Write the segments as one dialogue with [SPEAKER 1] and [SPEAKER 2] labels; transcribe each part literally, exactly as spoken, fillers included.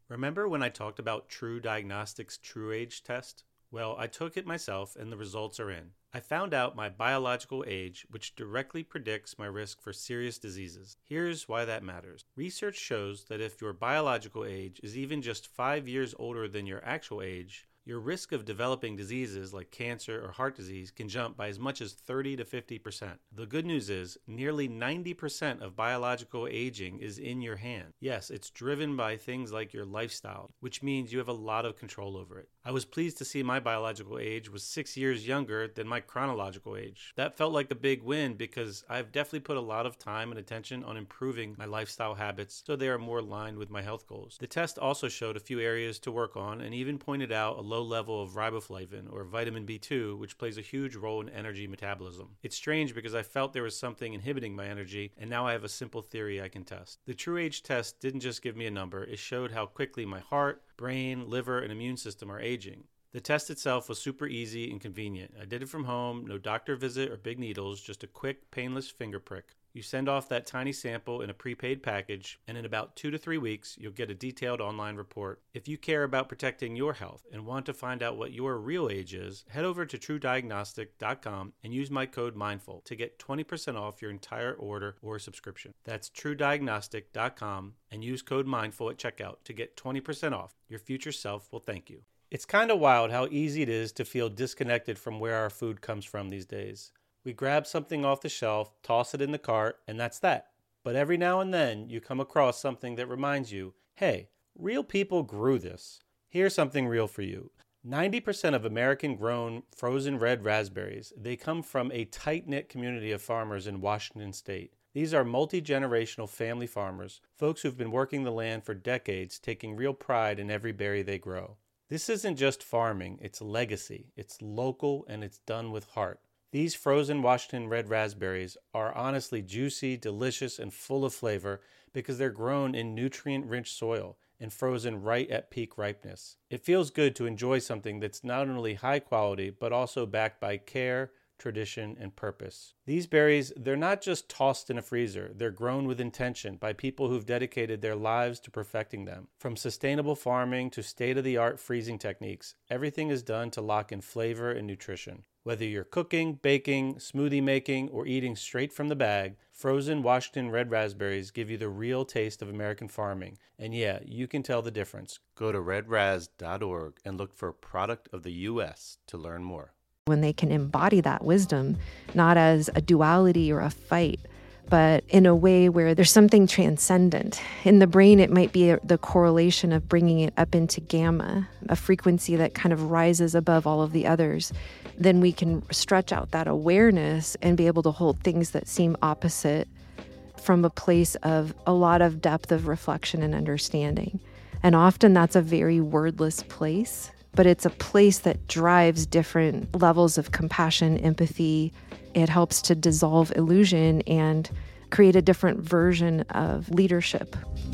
[SPEAKER 1] Remember when I talked about True Diagnostics True Age test? Well, I took it myself and the results are in. I found out my biological age, which directly predicts my risk for serious diseases. Here's why that matters. Research shows that if your biological age is even just five years older than your actual age, your risk of developing diseases like cancer or heart disease can jump by as much as thirty to fifty percent. The good news is nearly ninety percent of biological aging is in your hand. Yes, it's driven by things like your lifestyle, which means you have a lot of control over it. I was pleased to see my biological age was six years younger than my chronological age. That felt like a big win because I've definitely put a lot of time and attention on improving my lifestyle habits so they are more aligned with my health goals. The test also showed a few areas to work on and even pointed out a low level of riboflavin or vitamin B two, which plays a huge role in energy metabolism. It's strange because I felt there was something inhibiting my energy, and now I have a simple theory I can test. The True Age test didn't just give me a number, it showed how quickly my heart, brain, liver, and immune system are aging. The test itself was super easy and convenient. I did it from home, no doctor visit or big needles, just a quick, painless finger prick. You send off that tiny sample in a prepaid package, and in about two to three weeks, you'll get a detailed online report. If you care about protecting your health and want to find out what your real age is, head over to true diagnostic dot com and use my code MINDFUL to get twenty percent off your entire order or subscription. That's true diagnostic dot com and use code MINDFUL at checkout to get twenty percent off. Your future self will thank you. It's kind of wild how easy it is to feel disconnected from where our food comes from these days. We grab something off the shelf, toss it in the cart, and that's that. But every now and then, you come across something that reminds you, hey, real people grew this. Here's something real for you. ninety percent of American-grown frozen red raspberries, they come from a tight-knit community of farmers in Washington state. These are multi-generational family farmers, folks who've been working the land for decades, taking real pride in every berry they grow. This isn't just farming, it's legacy. It's local and it's done with heart. These frozen Washington red raspberries are honestly juicy, delicious, and full of flavor because they're grown in nutrient-rich soil and frozen right at peak ripeness. It feels good to enjoy something that's not only high quality, but also backed by care, tradition, and purpose. These berries, they're not just tossed in a freezer. They're grown with intention by people who've dedicated their lives to perfecting them. From sustainable farming to state-of-the-art freezing techniques, everything is done to lock in flavor and nutrition. Whether you're cooking, baking, smoothie making, or eating straight from the bag, frozen Washington red raspberries give you the real taste of American farming. And yeah, you can tell the difference. Go to red raz dot org and look for Product of the U S to learn more.
[SPEAKER 2] When they can embody that wisdom, not as a duality or a fight, but in a way where there's something transcendent. In the brain, it might be a, the correlation of bringing it up into gamma, a frequency that kind of rises above all of the others. Then we can stretch out that awareness and be able to hold things that seem opposite from a place of a lot of depth of reflection and understanding. And often that's a very wordless place, but it's a place that drives different levels of compassion, empathy. It helps to dissolve illusion and create a different version of leadership.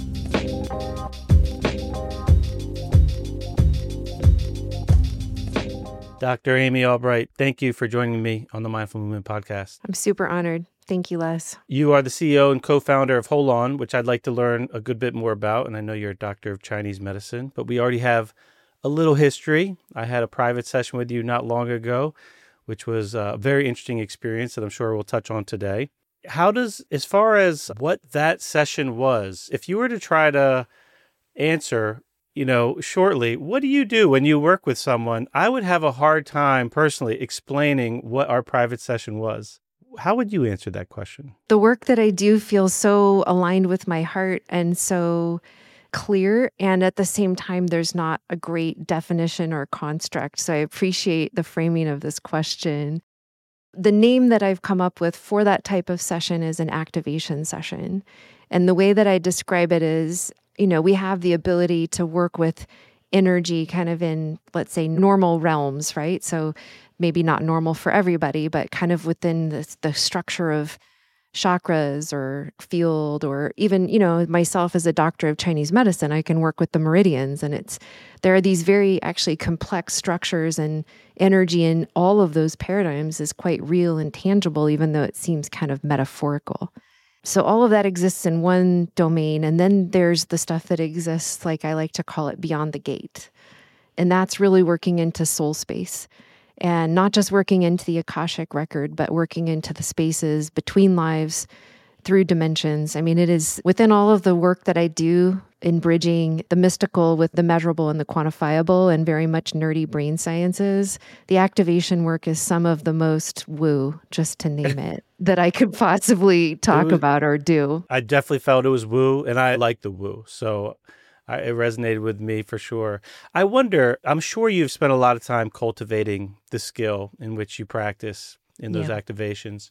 [SPEAKER 1] Doctor Amy Albright, thank you for joining me on the Mindful Movement podcast.
[SPEAKER 2] I'm super honored. Thank you, Les.
[SPEAKER 1] You are the C E O and co-founder of Hold On, which I'd like to learn a good bit more about. And I know you're a doctor of Chinese medicine, but we already have a little history. I had a private session with you not long ago, which was a very interesting experience that I'm sure we'll touch on today. How does, as far as what that session was, if you were to try to answer, you know, shortly, what do you do when you work with someone? I would have a hard time personally explaining what our private session was. How would you answer that question?
[SPEAKER 2] The work that I do feels so aligned with my heart and so clear. And at the same time, there's not a great definition or construct. So I appreciate the framing of this question. The name that I've come up with for that type of session is an activation session. And the way that I describe it is, you know, we have the ability to work with energy kind of in, let's say, normal realms, right? So maybe not normal for everybody, but kind of within the, the structure of chakras or field, or even, you know, myself as a doctor of Chinese medicine, I can work with the meridians. And it's, there are these very actually complex structures, and energy in all of those paradigms is quite real and tangible, even though it seems kind of metaphorical. So all of that exists in one domain. And then there's the stuff that exists, like I like to call it, beyond the gate. And that's really working into soul space. And not just working into the Akashic record, but working into the spaces between lives through dimensions. I mean, it is within all of the work that I do in bridging the mystical with the measurable and the quantifiable and very much nerdy brain sciences. The activation work is some of the most woo, just to name it, that I could possibly talk
[SPEAKER 1] was,
[SPEAKER 2] about or do.
[SPEAKER 1] I definitely felt it was woo, and I like the woo. So I, it resonated with me for sure. I wonder, I'm sure you've spent a lot of time cultivating the skill in which you practice in those yeah. activations.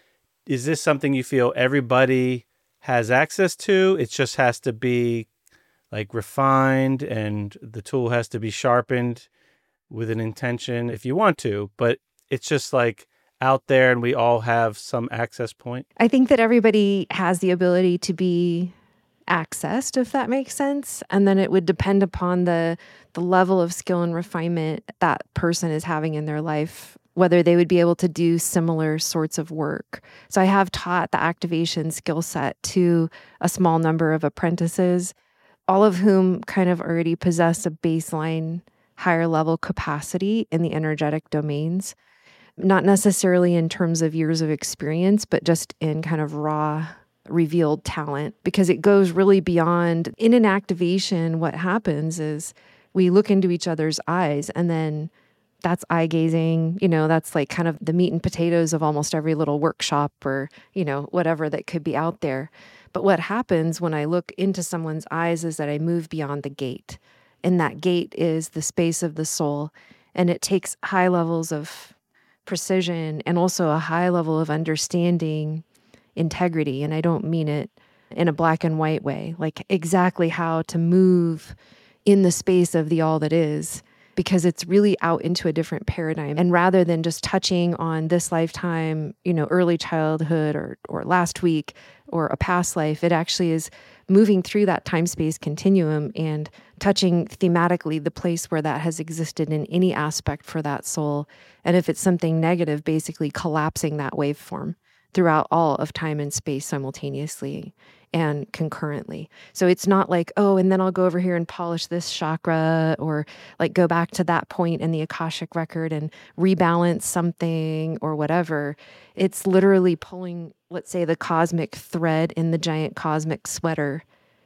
[SPEAKER 1] Is this something you feel everybody has access to? It just has to be like refined and the tool has to be sharpened with an intention if you want to, but it's just like out there and we all have some access point?
[SPEAKER 2] I think that everybody has the ability to be accessed, if that makes sense. And then it would depend upon the the level of skill and refinement that person is having in their life, whether they would be able to do similar sorts of work. So I have taught the activation skill set to a small number of apprentices, all of whom kind of already possess a baseline higher level capacity in the energetic domains, not necessarily in terms of years of experience, but just in kind of raw revealed talent, because it goes really beyond. In an activation, what happens is we look into each other's eyes, and then that's eye gazing, you know, that's like kind of the meat and potatoes of almost every little workshop or, you know, whatever that could be out there. But what happens when I look into someone's eyes is that I move beyond the gate. And that gate is the space of the soul. And it takes high levels of precision and also a high level of understanding, integrity. And I don't mean it in a black and white way, like exactly how to move in the space of the all that is, because it's really out into a different paradigm. And rather than just touching on this lifetime, you know, early childhood or or last week or a past life, it actually is moving through that time-space continuum and touching thematically the place where that has existed in any aspect for that soul. And if it's something negative, basically collapsing that waveform throughout all of time and space simultaneously and concurrently. So it's not like, oh, and then I'll go over here and polish this chakra, or like go back to that point in the Akashic record and rebalance something or whatever. It's literally pulling, let's say, the cosmic thread in the giant cosmic sweater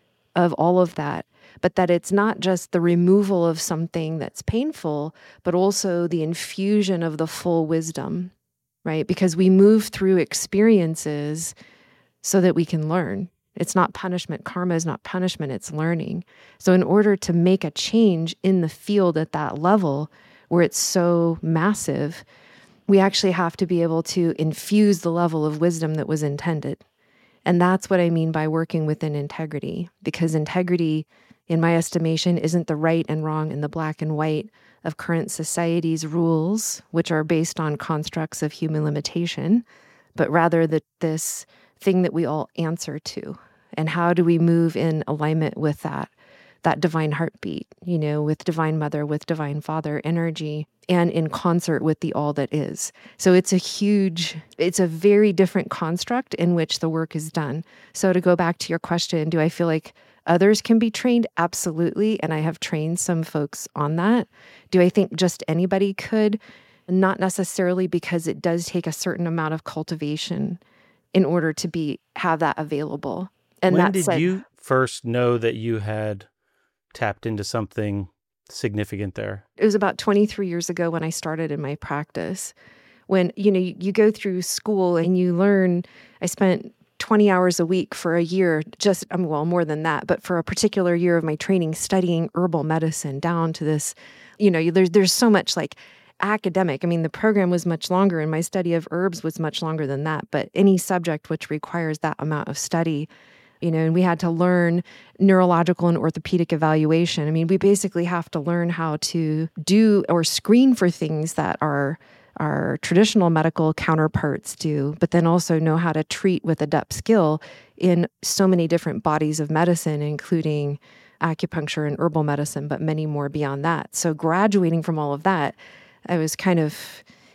[SPEAKER 2] of all of that. But that it's not just the removal of something that's painful, but also the infusion of the full wisdom, right? Because we move through experiences so that we can learn. It's not punishment. Karma is not punishment. It's learning. So in order to make a change in the field at that level where it's so massive, we actually have to be able to infuse the level of wisdom that was intended. And that's what I mean by working within integrity, because integrity, in my estimation, isn't the right and wrong and the black and white of current society's rules, which are based on constructs of human limitation, but rather that this thing that we all answer to. And how do we move in alignment with that, that divine heartbeat, you know, with divine mother, with divine father energy, and in concert with the all that is. So it's a huge, it's a very different construct in which the work is done. So to go back to your question, do I feel like others can be trained? Absolutely. And I have trained some folks on that. Do I think just anybody could? Not necessarily, because it does take a certain amount of cultivation in order to be have that available. And
[SPEAKER 1] when
[SPEAKER 2] that's
[SPEAKER 1] did like, you first know that you had tapped into something significant there?
[SPEAKER 2] It was about twenty-three years ago when I started in my practice. When, you know, you, you go through school and you learn. I spent twenty hours a week for a year, just, um, well, more than that, but for a particular year of my training, studying herbal medicine down to this, you know, there's, there's so much like academic. I mean, the program was much longer and my study of herbs was much longer than that, but any subject which requires that amount of study, you know, and we had to learn neurological and orthopedic evaluation. I mean, we basically have to learn how to do or screen for things that are our traditional medical counterparts do, but then also know how to treat with adept skill in so many different bodies of medicine, including acupuncture and herbal medicine, but many more beyond that. So graduating from all of that, I was kind of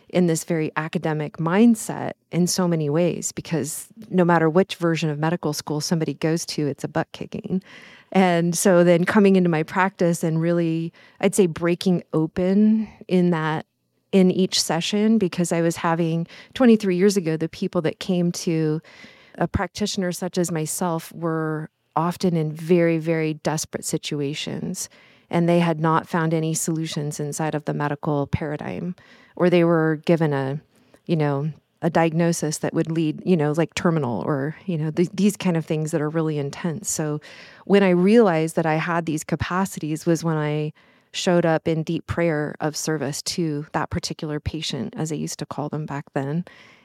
[SPEAKER 2] in this very academic mindset in so many ways, because no matter which version of medical school somebody goes to, it's a butt kicking. And so then coming into my practice and really, I'd say breaking open in that, in each session, because I was having twenty-three years ago, the people that came to a practitioner such as myself were often in very, very desperate situations, and they had not found any solutions inside of the medical paradigm, or they were given a, you know, a diagnosis that would lead, you know, like terminal, or, you know, th- these kind of things that are really intense. So when I realized that I had these capacities was when I showed up in deep prayer of service to that particular patient, as I used to call them back then,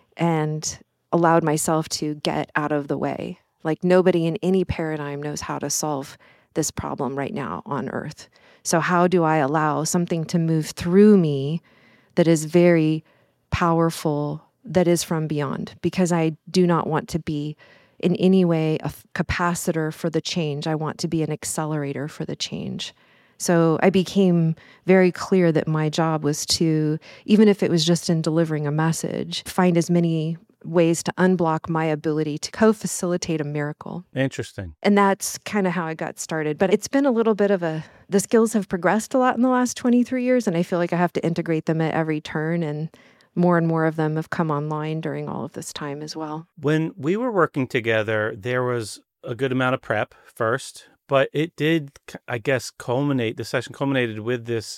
[SPEAKER 2] and allowed myself to get out of the way. Like nobody in any paradigm knows how to solve this problem right now on earth. So how do I allow something to move through me that is very powerful, that is from beyond? Because I do not want to be in any way a capacitor for the change. I want to be an accelerator for the change. So I became very clear that my job was to, even if it was just in delivering a message, find as many ways to unblock my ability to co-facilitate a miracle.
[SPEAKER 1] Interesting.
[SPEAKER 2] And that's kind of how I got started. But it's been a little bit of a, the skills have progressed a lot in the last twenty-three years, and I feel like I have to integrate them at every turn, and more and more of them have come online during all of this time as well.
[SPEAKER 1] When we were working together, there was a good amount of prep first, but it did, I guess, culminate, the session culminated with this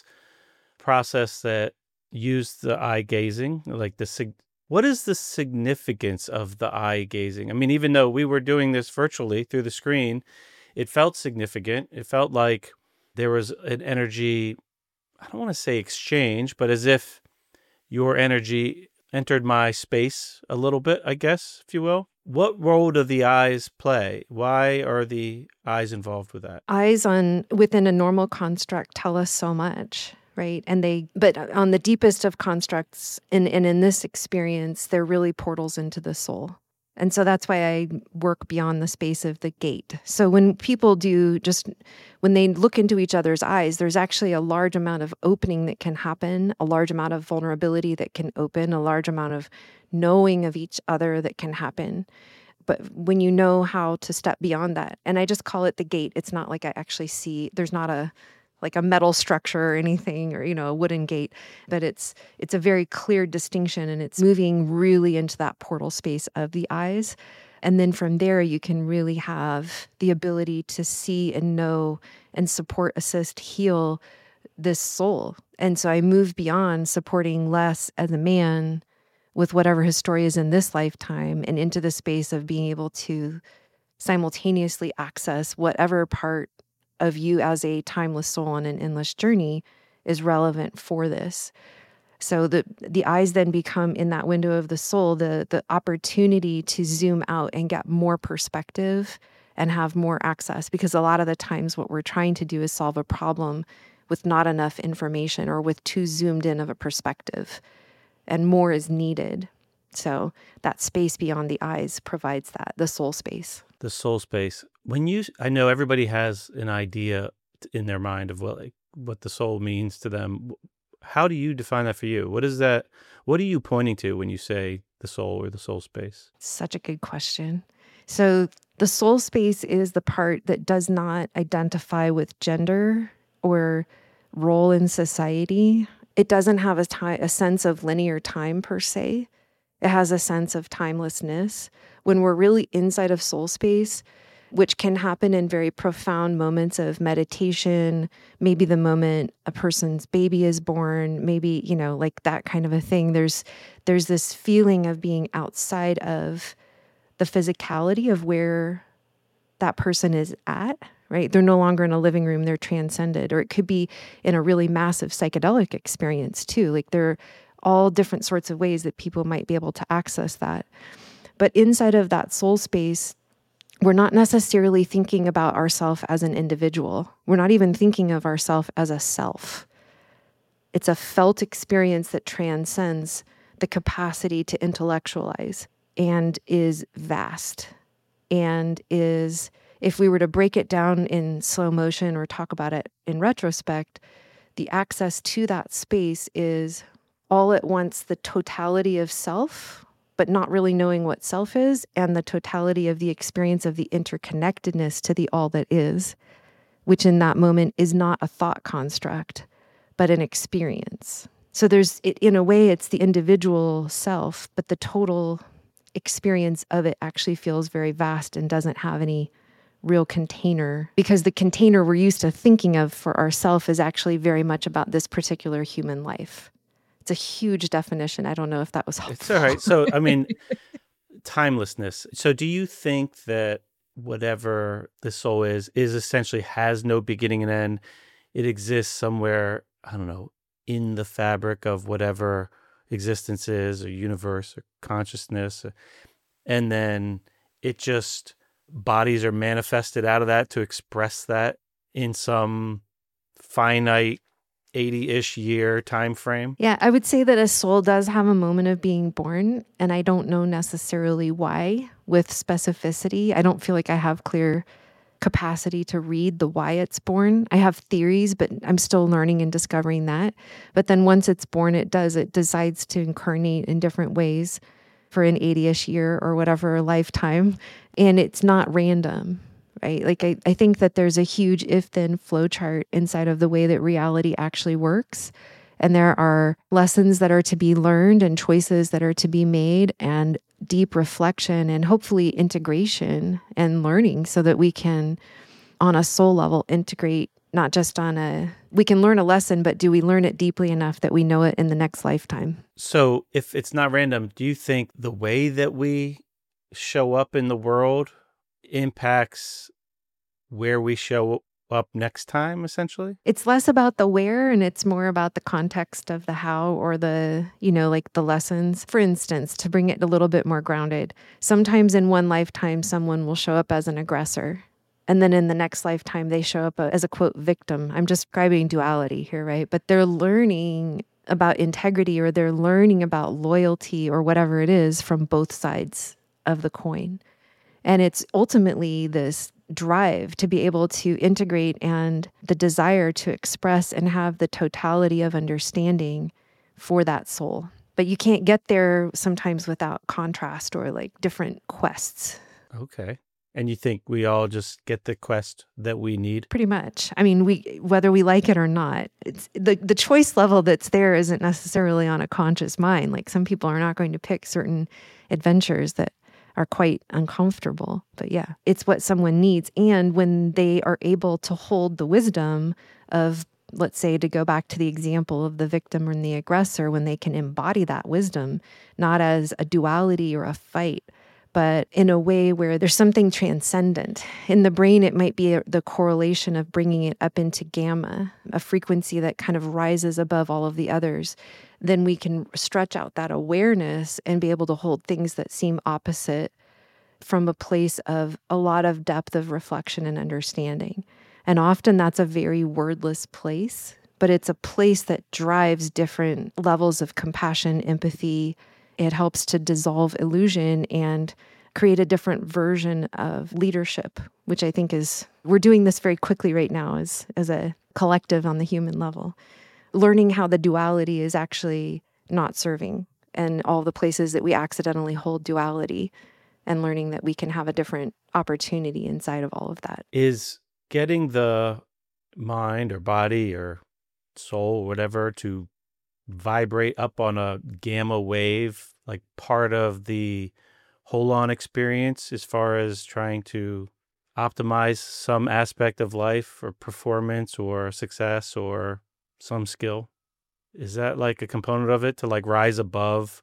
[SPEAKER 1] process that used the eye gazing, like the sig- what is the significance of the eye gazing? I mean, even though we were doing this virtually through the screen, it felt significant. It felt like there was an energy, I don't want to say exchange, but as if your energy entered my space a little bit, I guess, if you will. What role do the eyes play? Why are the eyes involved with that?
[SPEAKER 2] Eyes on within a normal construct tell us so much, right? And they, but on the deepest of constructs, and, and in this experience, they're really portals into the soul. And so that's why I work beyond the space of the gate. So when people do just, when they look into each other's eyes, there's actually a large amount of opening that can happen, a large amount of vulnerability that can open, a large amount of knowing of each other that can happen. But when you know how to step beyond that, and I just call it the gate, it's not like I actually see, there's not a, like a metal structure or anything, or, you know, a wooden gate, but it's it's a very clear distinction, and it's moving really into that portal space of the eyes. And then from there, you can really have the ability to see and know and support, assist, heal this soul. And so I move beyond supporting less as a man with whatever his story is in this lifetime, and into the space of being able to simultaneously access whatever part of you as a timeless soul on an endless journey is relevant for this. So the the eyes then become, in that window of the soul, the the opportunity to zoom out and get more perspective and have more access. Because a lot of the times what we're trying to do is solve a problem with not enough information, or with too zoomed in of a perspective, and more is needed. So that space beyond the eyes provides that, the soul space.
[SPEAKER 1] The soul space. When you, I know everybody has an idea in their mind of what, like, what the soul means to them. How do you define that for you? What is that? What are you pointing to when you say the soul or the soul space?
[SPEAKER 2] Such a good question. So the soul space is the part that does not identify with gender or role in society. It doesn't have a time, a sense of linear time per se. It has a sense of timelessness. When we're really inside of soul space, which can happen in very profound moments of meditation, maybe the moment a person's baby is born, maybe, you know, like that kind of a thing. There's there's this feeling of being outside of the physicality of where that person is at, right? They're no longer in a living room, they're transcended. Or it could be in a really massive psychedelic experience too. Like there are all different sorts of ways that people might be able to access that. But inside of that soul space, we're not necessarily thinking about ourselves as an individual. We're not even thinking of ourselves as a self. It's a felt experience that transcends the capacity to intellectualize, and is vast, and is, if we were to break it down in slow motion or talk about it in retrospect, the access to that space is all at once the totality of self, but not really knowing what self is, and the totality of the experience of the interconnectedness to the all that is, which in that moment is not a thought construct, but an experience. So there's, it, in a way, it's the individual self, but the total experience of it actually feels very vast and doesn't have any real container, because the container we're used to thinking of for ourself is actually very much about this particular human life. It's a huge definition. I don't know if that was helpful.
[SPEAKER 1] It's all right. So, I mean, timelessness. So do you think that whatever the soul is, is essentially has no beginning and end? It exists somewhere, I don't know, in the fabric of whatever existence is, or universe, or consciousness. And then it just, bodies are manifested out of that to express that in some finite eighty-ish year time frame?
[SPEAKER 2] Yeah, I would say that a soul does have a moment of being born, and I don't know necessarily why with specificity. I don't feel like I have clear capacity to read the why it's born. I have theories, but I'm still learning and discovering that. But then once it's born, it does, it decides to incarnate in different ways for an eighty-ish year or whatever lifetime. And it's not random, right? Like I, I think that there's a huge if-then flow chart inside of the way that reality actually works. And there are lessons that are to be learned and choices that are to be made and deep reflection and hopefully integration and learning so that we can, on a soul level, integrate not just on a, we can learn a lesson, but do we learn it deeply enough that we know it in the next lifetime?
[SPEAKER 1] So if it's not random, do you think the way that we show up in the world impacts where we show up next time, essentially?
[SPEAKER 2] It's less about the where and it's more about the context of the how, or the, you know, like the lessons. For instance, to bring it a little bit more grounded, sometimes in one lifetime, someone will show up as an aggressor. And then in the next lifetime, they show up as a, quote, victim. I'm describing duality here, right? But they're learning about integrity, or they're learning about loyalty, or whatever it is, from both sides of the coin. And it's ultimately this drive to be able to integrate and the desire to express and have the totality of understanding for that soul. But you can't get there sometimes without contrast or like different quests.
[SPEAKER 1] Okay. And you think we all just get the quest that we need?
[SPEAKER 2] Pretty much. I mean, we whether we like it or not, it's the, the choice level that's there isn't necessarily on a conscious mind. Like some people are not going to pick certain adventures that are quite uncomfortable. But yeah, it's what someone needs. And when they are able to hold the wisdom of, let's say, to go back to the example of the victim and the aggressor, when they can embody that wisdom, not as a duality or a fight, but in a way where there's something transcendent. In the brain, it might be a, the correlation of bringing it up into gamma, a frequency that kind of rises above all of the others. Then we can stretch out that awareness and be able to hold things that seem opposite from a place of a lot of depth of reflection and understanding. And often that's a very wordless place, but it's a place that drives different levels of compassion, empathy. It helps to dissolve illusion and create a different version of leadership, which I think is, we're doing this very quickly right now as, as a collective on the human level. Learning how the duality is actually not serving, and all the places that we accidentally hold duality, and learning that we can have a different opportunity inside of all of that.
[SPEAKER 1] Is getting the mind or body or soul or whatever to vibrate up on a gamma wave like part of the whole on experience as far as trying to optimize some aspect of life or performance or success or some skill? Is that like a component of it, to like rise above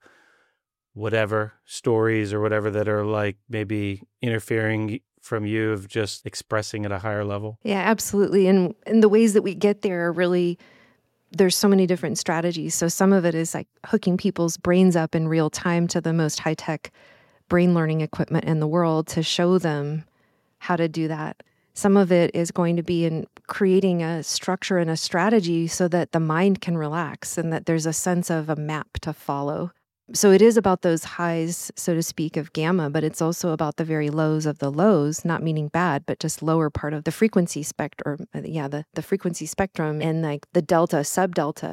[SPEAKER 1] whatever stories or whatever that are like maybe interfering from you of just expressing at a higher level?
[SPEAKER 2] Yeah, absolutely. And and the ways that we get there are really, there's so many different strategies. So some of it is like hooking people's brains up in real time to the most high-tech brain learning equipment in the world to show them how to do that. Some of it is going to be in creating a structure and a strategy so that the mind can relax and that there's a sense of a map to follow. So it is about those highs, so to speak, of gamma, but it's also about the very lows of the lows, not meaning bad, but just lower part of the frequency spectrum, yeah, the, the frequency spectrum, and like the delta, sub-delta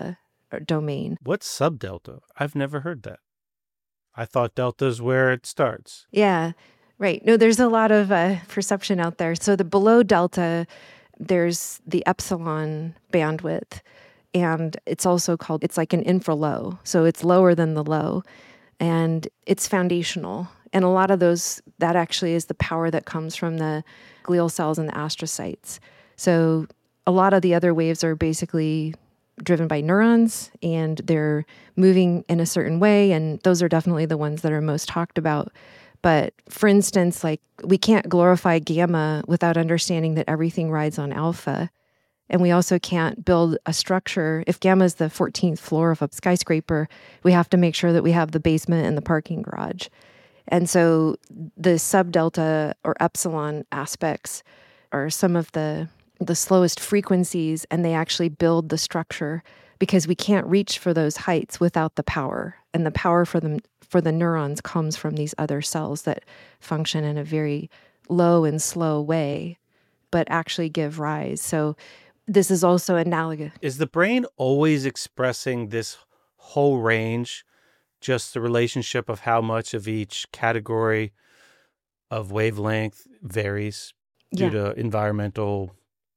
[SPEAKER 2] domain.
[SPEAKER 1] What's subdelta? I've never heard that. I thought delta's where it starts.
[SPEAKER 2] Yeah, right. No, there's a lot of uh, perception out there. So the below delta, there's the epsilon bandwidth, and it's also called, it's like an infralow. So it's lower than the low, and it's foundational. And a lot of those, that actually is the power that comes from the glial cells and the astrocytes. So a lot of the other waves are basically driven by neurons, and they're moving in a certain way, and those are definitely the ones that are most talked about. But for instance, like we can't glorify gamma without understanding that everything rides on alpha. And we also can't build a structure. If gamma is the fourteenth floor of a skyscraper, we have to make sure that we have the basement and the parking garage. And so the subdelta or epsilon aspects are some of the the slowest frequencies, and they actually build the structure because we can't reach for those heights without the power. And the power for them for the neurons comes from these other cells that function in a very low and slow way, but actually give rise. So this is also analogous.
[SPEAKER 1] Is the brain always expressing this whole range, just the relationship of how much of each category of wavelength varies due
[SPEAKER 2] Yeah.
[SPEAKER 1] to environmental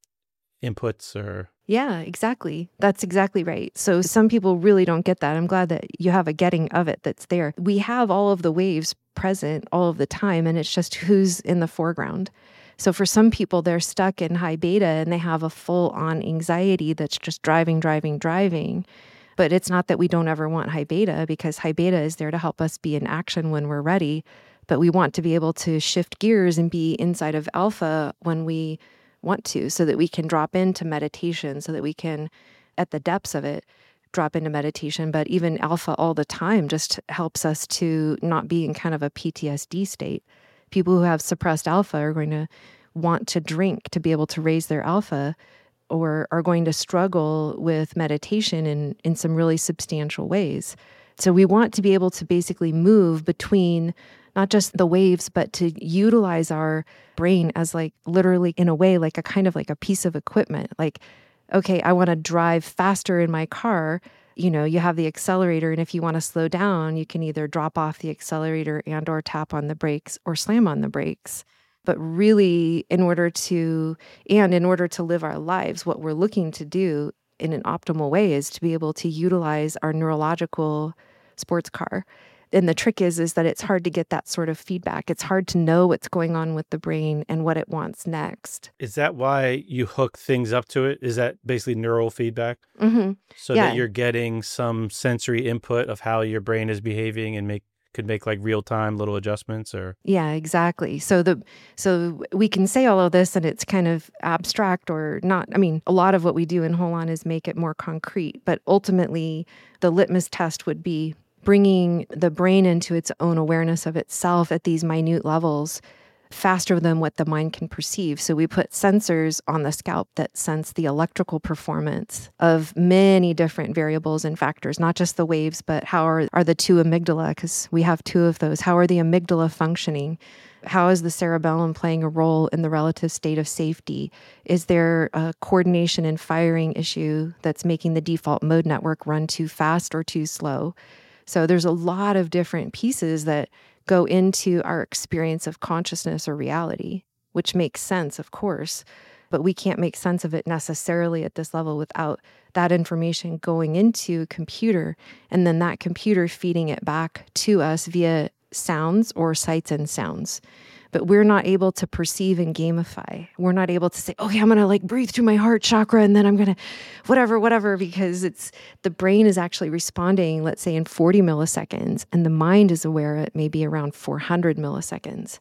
[SPEAKER 1] inputs or...
[SPEAKER 2] Yeah, exactly. That's exactly right. So some people really don't get that. I'm glad that you have a getting of it that's there. We have all of the waves present all of the time, and it's just who's in the foreground. So for some people, they're stuck in high beta and they have a full-on anxiety that's just driving, driving, driving. But it's not that we don't ever want high beta, because high beta is there to help us be in action when we're ready. But we want to be able to shift gears and be inside of alpha when we want to, so that we can drop into meditation, so that we can, at the depths of it, drop into meditation. But even alpha all the time just helps us to not be in kind of a P T S D state. People who have suppressed alpha are going to want to drink to be able to raise their alpha, or are going to struggle with meditation in, in some really substantial ways. So we want to be able to basically move between not just the waves, but to utilize our brain as like literally in a way, like a kind of like a piece of equipment. Like, okay, I want to drive faster in my car. You know, you have the accelerator, and if you want to slow down, you can either drop off the accelerator and or tap on the brakes or slam on the brakes. But really, in order to, and in order to live our lives, what we're looking to do in an optimal way is to be able to utilize our neurological sports car. And the trick is, is that it's hard to get that sort of feedback. It's hard to know what's going on with the brain and what it wants next.
[SPEAKER 1] Is that why you hook things up to it? Is that basically neural feedback?
[SPEAKER 2] Mm-hmm.
[SPEAKER 1] So
[SPEAKER 2] Yeah.
[SPEAKER 1] that you're getting some sensory input of how your brain is behaving and make could make like real-time little adjustments or...
[SPEAKER 2] Yeah, exactly. So the so we can say all of this and it's kind of abstract or not. I mean, a lot of what we do in Holon is make it more concrete, but ultimately the litmus test would be bringing the brain into its own awareness of itself at these minute levels faster than what the mind can perceive. So we put sensors on the scalp that sense the electrical performance of many different variables and factors, not just the waves, but how are, are the two amygdala, because we have two of those. How are the amygdala functioning? How is the cerebellum playing a role in the relative state of safety? Is there a coordination and firing issue that's making the default mode network run too fast or too slow? So there's a lot of different pieces that go into our experience of consciousness or reality, which makes sense, of course, but we can't make sense of it necessarily at this level without that information going into a computer and then that computer feeding it back to us via sounds or sights and sounds. But we're not able to perceive and gamify. We're not able to say, okay, I'm going to like breathe through my heart chakra and then I'm going to whatever, whatever, because it's the brain is actually responding, let's say in forty milliseconds, and the mind is aware at maybe around four hundred milliseconds.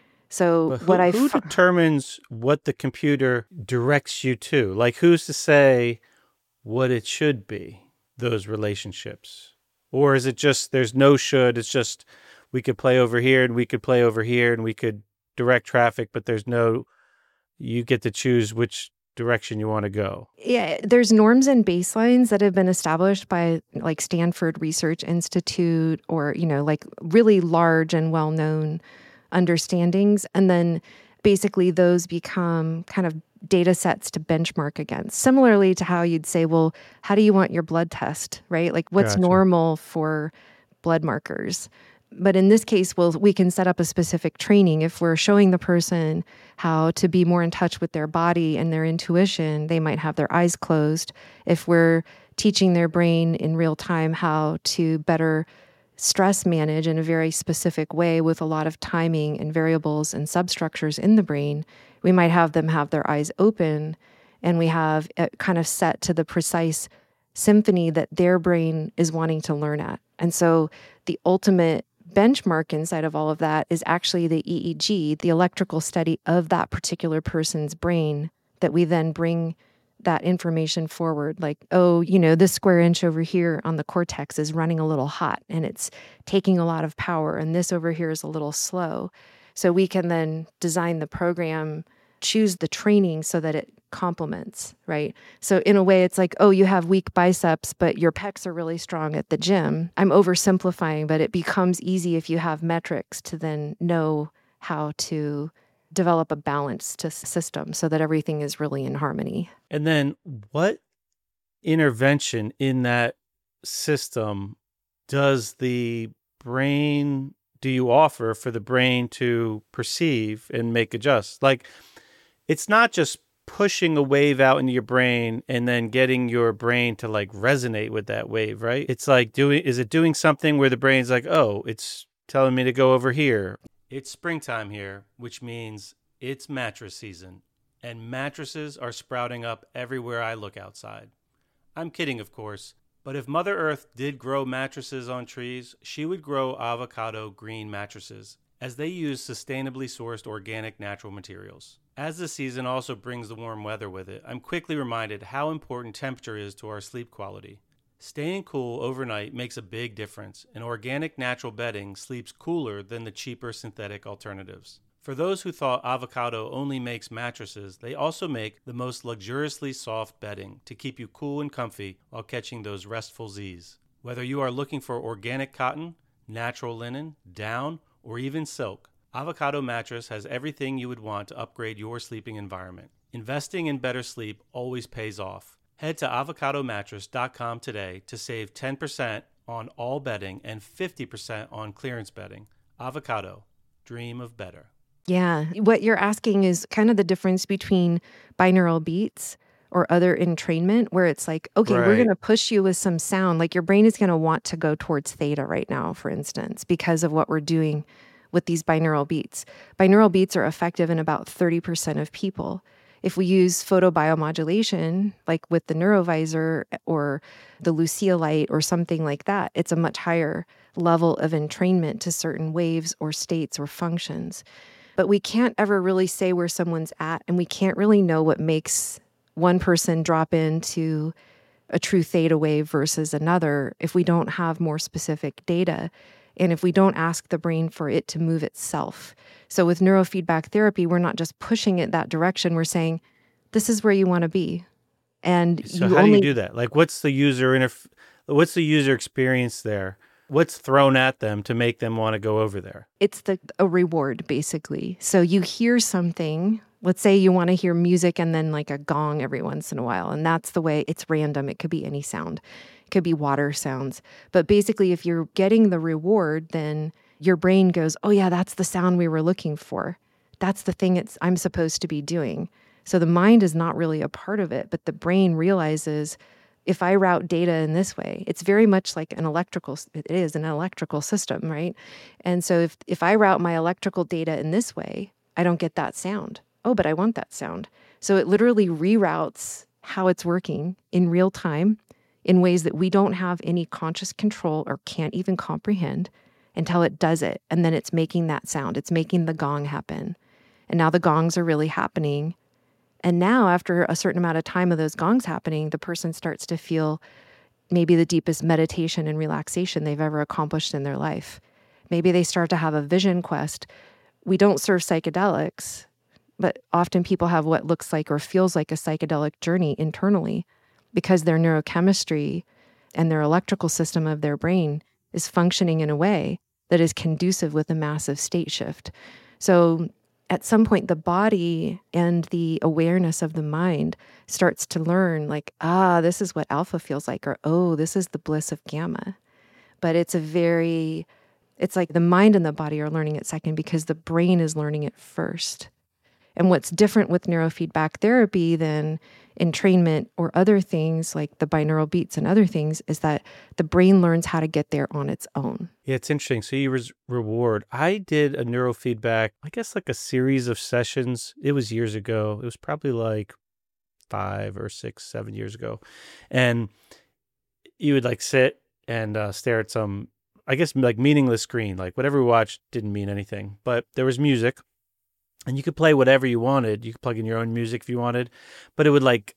[SPEAKER 2] So
[SPEAKER 1] But who,
[SPEAKER 2] what I
[SPEAKER 1] who
[SPEAKER 2] fu-
[SPEAKER 1] determines what the computer directs you to? Like who's to say what it should be, those relationships? Or is it just there's no should, it's just we could play over here and we could play over here and we could direct traffic, but there's no, you get to choose which direction you want to go.
[SPEAKER 2] Yeah, there's norms and baselines that have been established by like Stanford Research Institute or, you know, like really large and well-known understandings. And then basically those become kind of data sets to benchmark against. Similarly to how you'd say, well, how do you want your blood test, right? Like what's
[SPEAKER 1] Gotcha.
[SPEAKER 2] normal for blood markers? But in this case, we'll, we can set up a specific training. If we're showing the person how to be more in touch with their body and their intuition, they might have their eyes closed. If we're teaching their brain in real time how to better stress manage in a very specific way with a lot of timing and variables and substructures in the brain, we might have them have their eyes open, and we have it kind of set to the precise symphony that their brain is wanting to learn at. And so the ultimate benchmark inside of all of that is actually the E E G, the electrical study of that particular person's brain, that we then bring that information forward. Like, oh, you know, this square inch over here on the cortex is running a little hot and it's taking a lot of power, and this over here is a little slow. So we can then design the program, choose the training so that it complements, right? So in a way, it's like, oh, you have weak biceps, but your pecs are really strong at the gym. I'm oversimplifying, but it becomes easy if you have metrics to then know how to develop a balanced system so that everything is really in harmony.
[SPEAKER 1] And then what intervention in that system does the brain, do you offer for the brain to perceive and make adjust? Like, it's not just pushing a wave out into your brain and then getting your brain to like resonate with that wave, right? It's like doing, is it doing something where the brain's like, oh, it's telling me to go over here? It's springtime here, which means it's mattress season, and mattresses are sprouting up everywhere I look outside. I'm kidding, of course, but if Mother Earth did grow mattresses on trees, she would grow avocado green mattresses, as they use sustainably sourced organic natural materials. As the season also brings the warm weather with it, I'm quickly reminded how important temperature is to our sleep quality. Staying cool overnight makes a big difference, and organic natural bedding sleeps cooler than the cheaper synthetic alternatives. For those who thought avocado only makes mattresses, they also make the most luxuriously soft bedding to keep you cool and comfy while catching those restful Z's. Whether you are looking for organic cotton, natural linen, down, or even silk, Avocado Mattress has everything you would want to upgrade your sleeping environment. Investing in better sleep always pays off. Head to avocado mattress dot com today to save ten percent on all bedding and fifty percent on clearance bedding. Avocado, dream of better.
[SPEAKER 2] Yeah. What you're asking is kind of the difference between binaural beats or other entrainment, where it's like, okay,
[SPEAKER 1] Right.
[SPEAKER 2] we're going to push you with some sound. Like your brain is going to want to go towards theta right now, for instance, because of what we're doing with these binaural beats. Binaural beats are effective in about thirty percent of people. If we use photobiomodulation, like with the Neurovisor or the Lucia light or something like that, it's a much higher level of entrainment to certain waves or states or functions. But we can't ever really say where someone's at, and we can't really know what makes one person drop into a true theta wave versus another if we don't have more specific data. And if we don't ask the brain for it to move itself. So with neurofeedback therapy, we're not just pushing it that direction. We're saying, this is where you want to be. And
[SPEAKER 1] So
[SPEAKER 2] you
[SPEAKER 1] how
[SPEAKER 2] only
[SPEAKER 1] do you do that? Like, what's the user interf- what's the user experience there? What's thrown at them to make them want to go over there?
[SPEAKER 2] It's the a reward, basically. So you hear something. Let's say you want to hear music and then like a gong every once in a while. And that's the way it's random. It could be any sound. It could be water sounds. But basically, if you're getting the reward, then your brain goes, oh yeah, that's the sound we were looking for. That's the thing it's I'm supposed to be doing. So the mind is not really a part of it, but the brain realizes, if I route data in this way, it's very much like an electrical, it is an electrical system, right? And so if, if I route my electrical data in this way, I don't get that sound. Oh, but I want that sound. So it literally reroutes how it's working in real time in ways that we don't have any conscious control or can't even comprehend until it does it. And then it's making that sound. It's making the gong happen. And now the gongs are really happening. And now after a certain amount of time of those gongs happening, the person starts to feel maybe the deepest meditation and relaxation they've ever accomplished in their life. Maybe they start to have a vision quest. We don't serve psychedelics, but often people have what looks like or feels like a psychedelic journey internally because their neurochemistry and their electrical system of their brain is functioning in a way that is conducive with a massive state shift. So at some point, the body and the awareness of the mind starts to learn like, ah, this is what alpha feels like, or, oh, this is the bliss of gamma. But it's a very, it's like the mind and the body are learning it second because the brain is learning it first. And what's different with neurofeedback therapy than entrainment or other things like the binaural beats and other things is that the brain learns how to get there on its own.
[SPEAKER 1] Yeah, it's interesting. So you res- reward. I did a neurofeedback, I guess like a series of sessions. It was years ago. It was probably like five or six, seven years ago. And you would like sit and uh, stare at some, I guess, like meaningless screen. Like whatever we watched didn't mean anything. But there was music. And you could play whatever you wanted. You could plug in your own music if you wanted. But it would like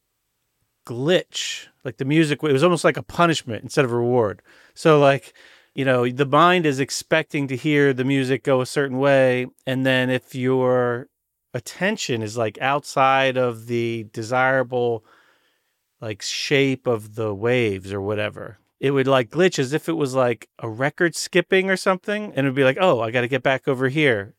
[SPEAKER 1] glitch. Like the music, it was almost like a punishment instead of a reward. So like, you know, the mind is expecting to hear the music go a certain way. And then if your attention is like outside of the desirable like shape of the waves or whatever, it would like glitch as if it was like a record skipping or something. And it would be like, oh, I got to get back over here.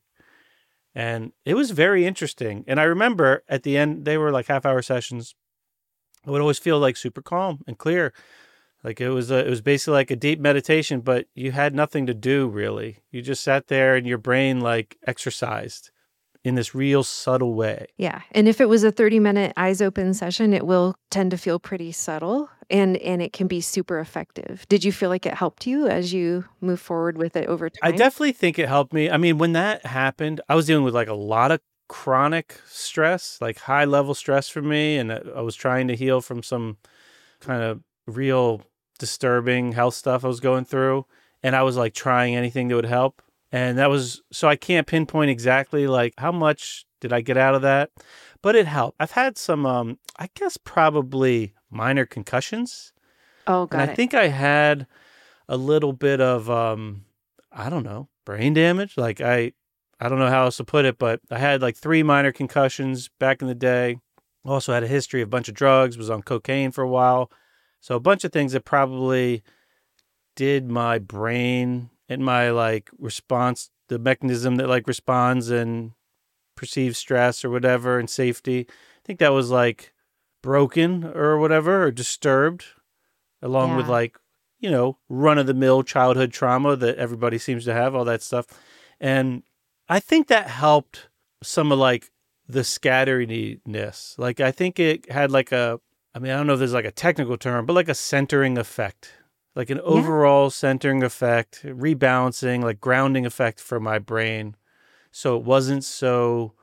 [SPEAKER 1] And it was very interesting. And I remember at the end, they were like half hour sessions. I would always feel like super calm and clear. Like it was a, it was basically like a deep meditation, but you had nothing to do really. You just sat there and your brain like exercised in this real subtle way.
[SPEAKER 2] Yeah. And if it was a thirty minute eyes open session, it will tend to feel pretty subtle and, and it can be super effective. Did you feel like it helped you as you move forward with it over time?
[SPEAKER 1] I definitely think it helped me. I mean, when that happened, I was dealing with like a lot of chronic stress, like high level stress for me. And I was trying to heal from some kind of real disturbing health stuff I was going through. And I was like trying anything that would help. And that was, so I can't pinpoint exactly like how much did I get out of that, but it helped. I've had some, um, I guess probably minor concussions.
[SPEAKER 2] Oh, got
[SPEAKER 1] and
[SPEAKER 2] it.
[SPEAKER 1] I think I had a little bit of, um, I don't know, brain damage. Like I, I don't know how else to put it, but I had like three minor concussions back in the day. Also had a history of a bunch of drugs, was on cocaine for a while. So a bunch of things that probably did my brain and my like response, the mechanism that like responds and perceives stress or whatever and safety. I think that was like broken or whatever, or disturbed, along
[SPEAKER 2] Yeah.
[SPEAKER 1] with like, you know, run of the mill childhood trauma that everybody seems to have, all that stuff. And I think that helped some of like the scatteriness. Like I think it had like a, I mean, I don't know if there's like a technical term, but like a centering effect. Like an overall centering effect, rebalancing, like grounding effect for my brain. So it wasn't so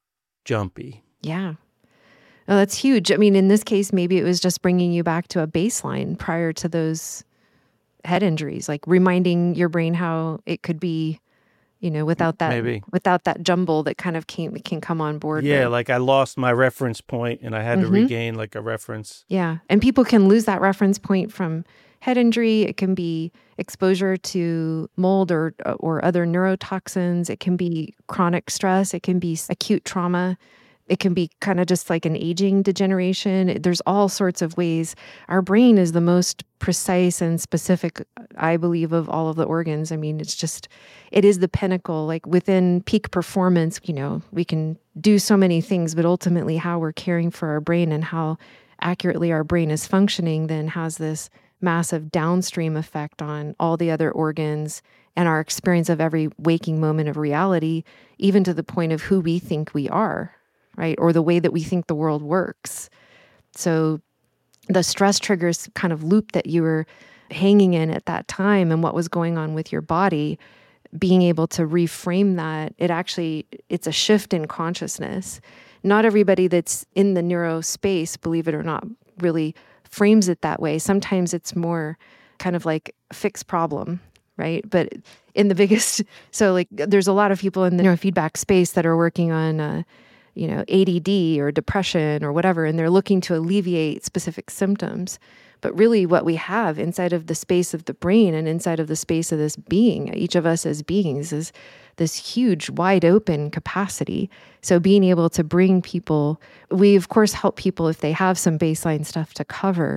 [SPEAKER 1] jumpy.
[SPEAKER 2] Yeah. Oh, that's huge. I mean, in this case, maybe it was just bringing you back to a baseline prior to those head injuries, like reminding your brain how it could be, you know, without that,
[SPEAKER 1] Maybe.
[SPEAKER 2] without that jumble that kind of came, can come on board.
[SPEAKER 1] Yeah,
[SPEAKER 2] with.
[SPEAKER 1] like I lost my reference point and I had
[SPEAKER 2] Mhm.
[SPEAKER 1] to regain like a reference.
[SPEAKER 2] Yeah. And people can lose that reference point from head injury. It can be exposure to mold or or other neurotoxins. It can be chronic stress. It can be acute trauma. It can be kind of just like an aging degeneration. There's all sorts of ways. Our brain is the most precise and specific, I believe, of all of the organs. I mean, it's just, it is the pinnacle. Like within peak performance, you know, we can do so many things, but ultimately how we're caring for our brain and how accurately our brain is functioning then has this massive downstream effect on all the other organs and our experience of every waking moment of reality, even to the point of who we think we are, right? Or the way that we think the world works. So the stress triggers kind of loop that you were hanging in at that time and what was going on with your body, being able to reframe that, it actually, it's a shift in consciousness. Not everybody that's in the neuro space, believe it or not, really frames it that way. Sometimes it's more kind of like fix problem, right? But in the biggest, so like there's a lot of people in the neurofeedback space that are working on, uh, you know, A D D or depression or whatever, and they're looking to alleviate specific symptoms. But really what we have inside of the space of the brain and inside of the space of this being, each of us as beings, is this huge, wide open capacity. So being able to bring people, we of course help people if they have some baseline stuff to cover,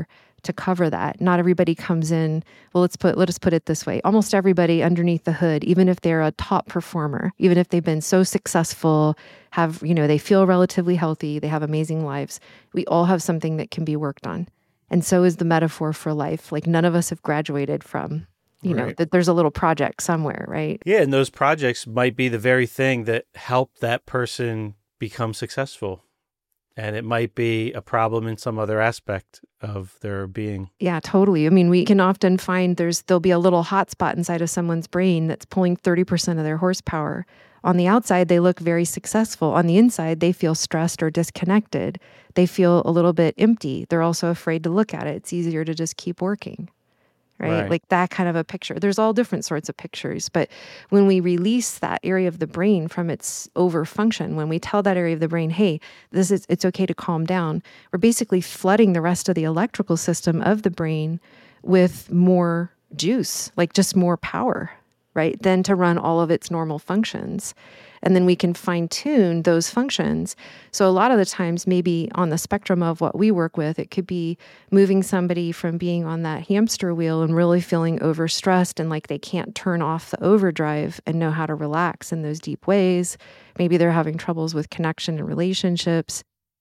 [SPEAKER 2] to cover that. Not everybody comes in, well, let's put, let us put it this way. Almost everybody underneath the hood, even if they're a top performer, even if they've been so successful, have, you know, they feel relatively healthy, they have amazing lives, we all have something that can be worked on. And so is the metaphor for life. Like none of us have graduated from, you know,
[SPEAKER 1] Right.
[SPEAKER 2] that there's a little project somewhere, right?
[SPEAKER 1] Yeah, and those projects might be the very thing that help that person become successful. And it might be a problem in some other aspect of their being.
[SPEAKER 2] Yeah, totally. I mean, we can often find there's there'll be a little hot spot inside of someone's brain that's pulling thirty percent of their horsepower. On the outside, they look very successful. On the inside, they feel stressed or disconnected. They feel a little bit empty. They're also afraid to look at it. It's easier to just keep working. Right?
[SPEAKER 1] Right.
[SPEAKER 2] Like that kind of a picture. There's all different sorts of pictures. But when we release that area of the brain from its overfunction, when we tell that area of the brain, hey, this is it's okay to calm down, we're basically flooding the rest of the electrical system of the brain with more juice, like just more power, right? Then to run all of its normal functions. And then we can fine tune those functions. So a lot of the times, maybe on the spectrum of what we work with, it could be moving somebody from being on that hamster wheel and really feeling overstressed and like they can't turn off the overdrive and know how to relax in those deep ways. Maybe they're having troubles with connection and relationships,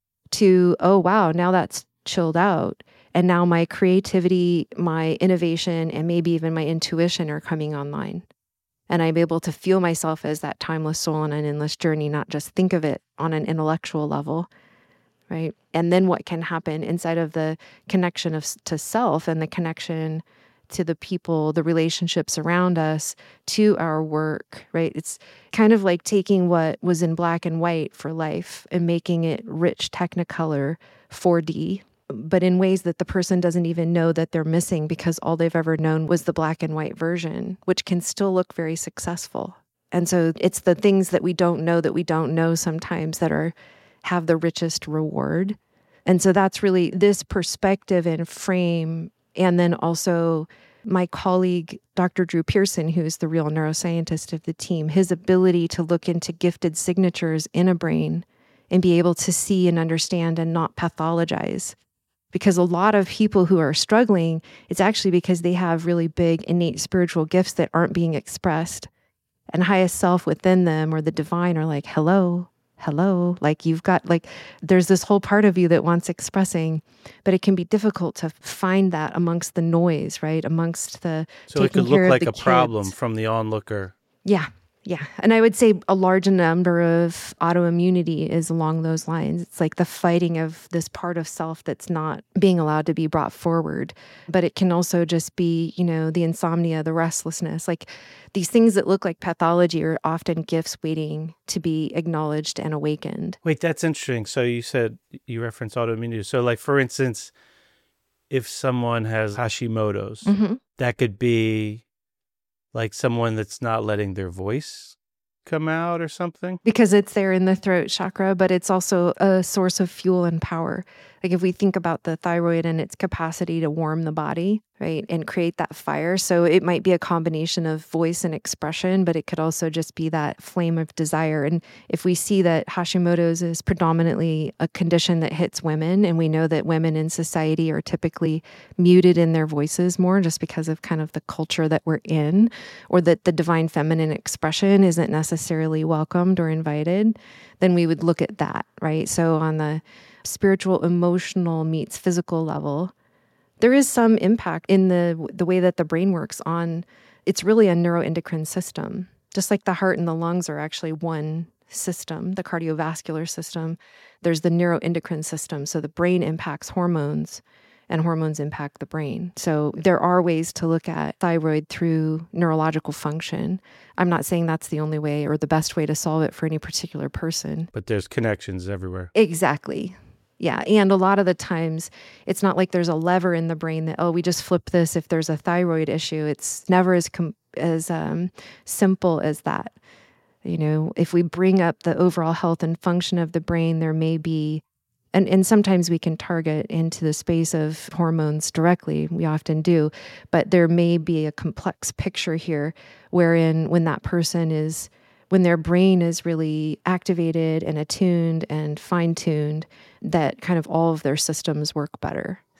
[SPEAKER 2] to, oh, wow, now that's chilled out. And now my creativity, my innovation, and maybe even my intuition are coming online. And I'm able to feel myself as that timeless soul on an endless journey, not just think of it on an intellectual level, right? And then what can happen inside of the connection of to self and the connection to the people, the relationships around us, to our work, right? It's kind of like taking what was in black and white for life and making it rich Technicolor four D, but in ways that the person doesn't even know that they're missing because all they've ever known was the black and white version, which can still look very successful. And so it's the things that we don't know that we don't know sometimes that are have the richest reward. And so that's really this perspective and frame. And then also my colleague, Doctor Drew Pearson, who's the real neuroscientist of the team, his ability to look into gifted signatures in a brain and be able to see and understand and not pathologize. Because a lot of people who are struggling, it's actually because they have really big innate spiritual gifts that aren't being expressed. And highest self within them or the divine are like, hello, hello. Like you've got, like, there's this whole part of you that wants expressing, but it can be difficult to find that amongst the noise, right? Amongst the
[SPEAKER 1] So it
[SPEAKER 2] taking
[SPEAKER 1] could
[SPEAKER 2] care
[SPEAKER 1] look
[SPEAKER 2] of
[SPEAKER 1] like
[SPEAKER 2] the
[SPEAKER 1] a problem
[SPEAKER 2] kids.
[SPEAKER 1] from the onlooker.
[SPEAKER 2] Yeah. Yeah. And I would say a large number of autoimmunity is along those lines. It's like the fighting of this part of self that's not being allowed to be brought forward. But it can also just be, you know, the insomnia, the restlessness. Like these things that look like pathology are often gifts waiting to be acknowledged and awakened.
[SPEAKER 1] Wait, that's interesting. So you said you referenced autoimmunity. So like, for instance, if someone has Hashimoto's,
[SPEAKER 2] Mm-hmm.
[SPEAKER 1] that could be like someone that's not letting their voice come out or something?
[SPEAKER 2] Because it's there in the throat chakra, but it's also a source of fuel and power. Like if we think about the thyroid and its capacity to warm the body, right, and create that fire. So it might be a combination of voice and expression, but it could also just be that flame of desire. And if we see that Hashimoto's is predominantly a condition that hits women, and we know that women in society are typically muted in their voices more just because of kind of the culture that we're in, or that the divine feminine expression isn't necessarily welcomed or invited, then we would look at that, right? So on the spiritual, emotional meets physical level, there is some impact in the the way that the brain works on, it's really a neuroendocrine system. Just like the heart and the lungs are actually one system, the cardiovascular system, there's the neuroendocrine system. So the brain impacts hormones and hormones impact the brain. So there are ways to look at thyroid through neurological function. I'm not saying that's the only way or the best way to solve it for any particular person.
[SPEAKER 1] But there's connections everywhere.
[SPEAKER 2] Exactly. Yeah. And a lot of the times, it's not like there's a lever in the brain that, oh, we just flip this if there's a thyroid issue. It's never as com- as um, simple as that. You know, if we bring up the overall health and function of the brain, there may be, and, and sometimes we can target into the space of hormones directly. We often do. But there may be a complex picture here wherein when that person is when their brain is really activated and attuned and fine-tuned, that kind of all of their systems work better.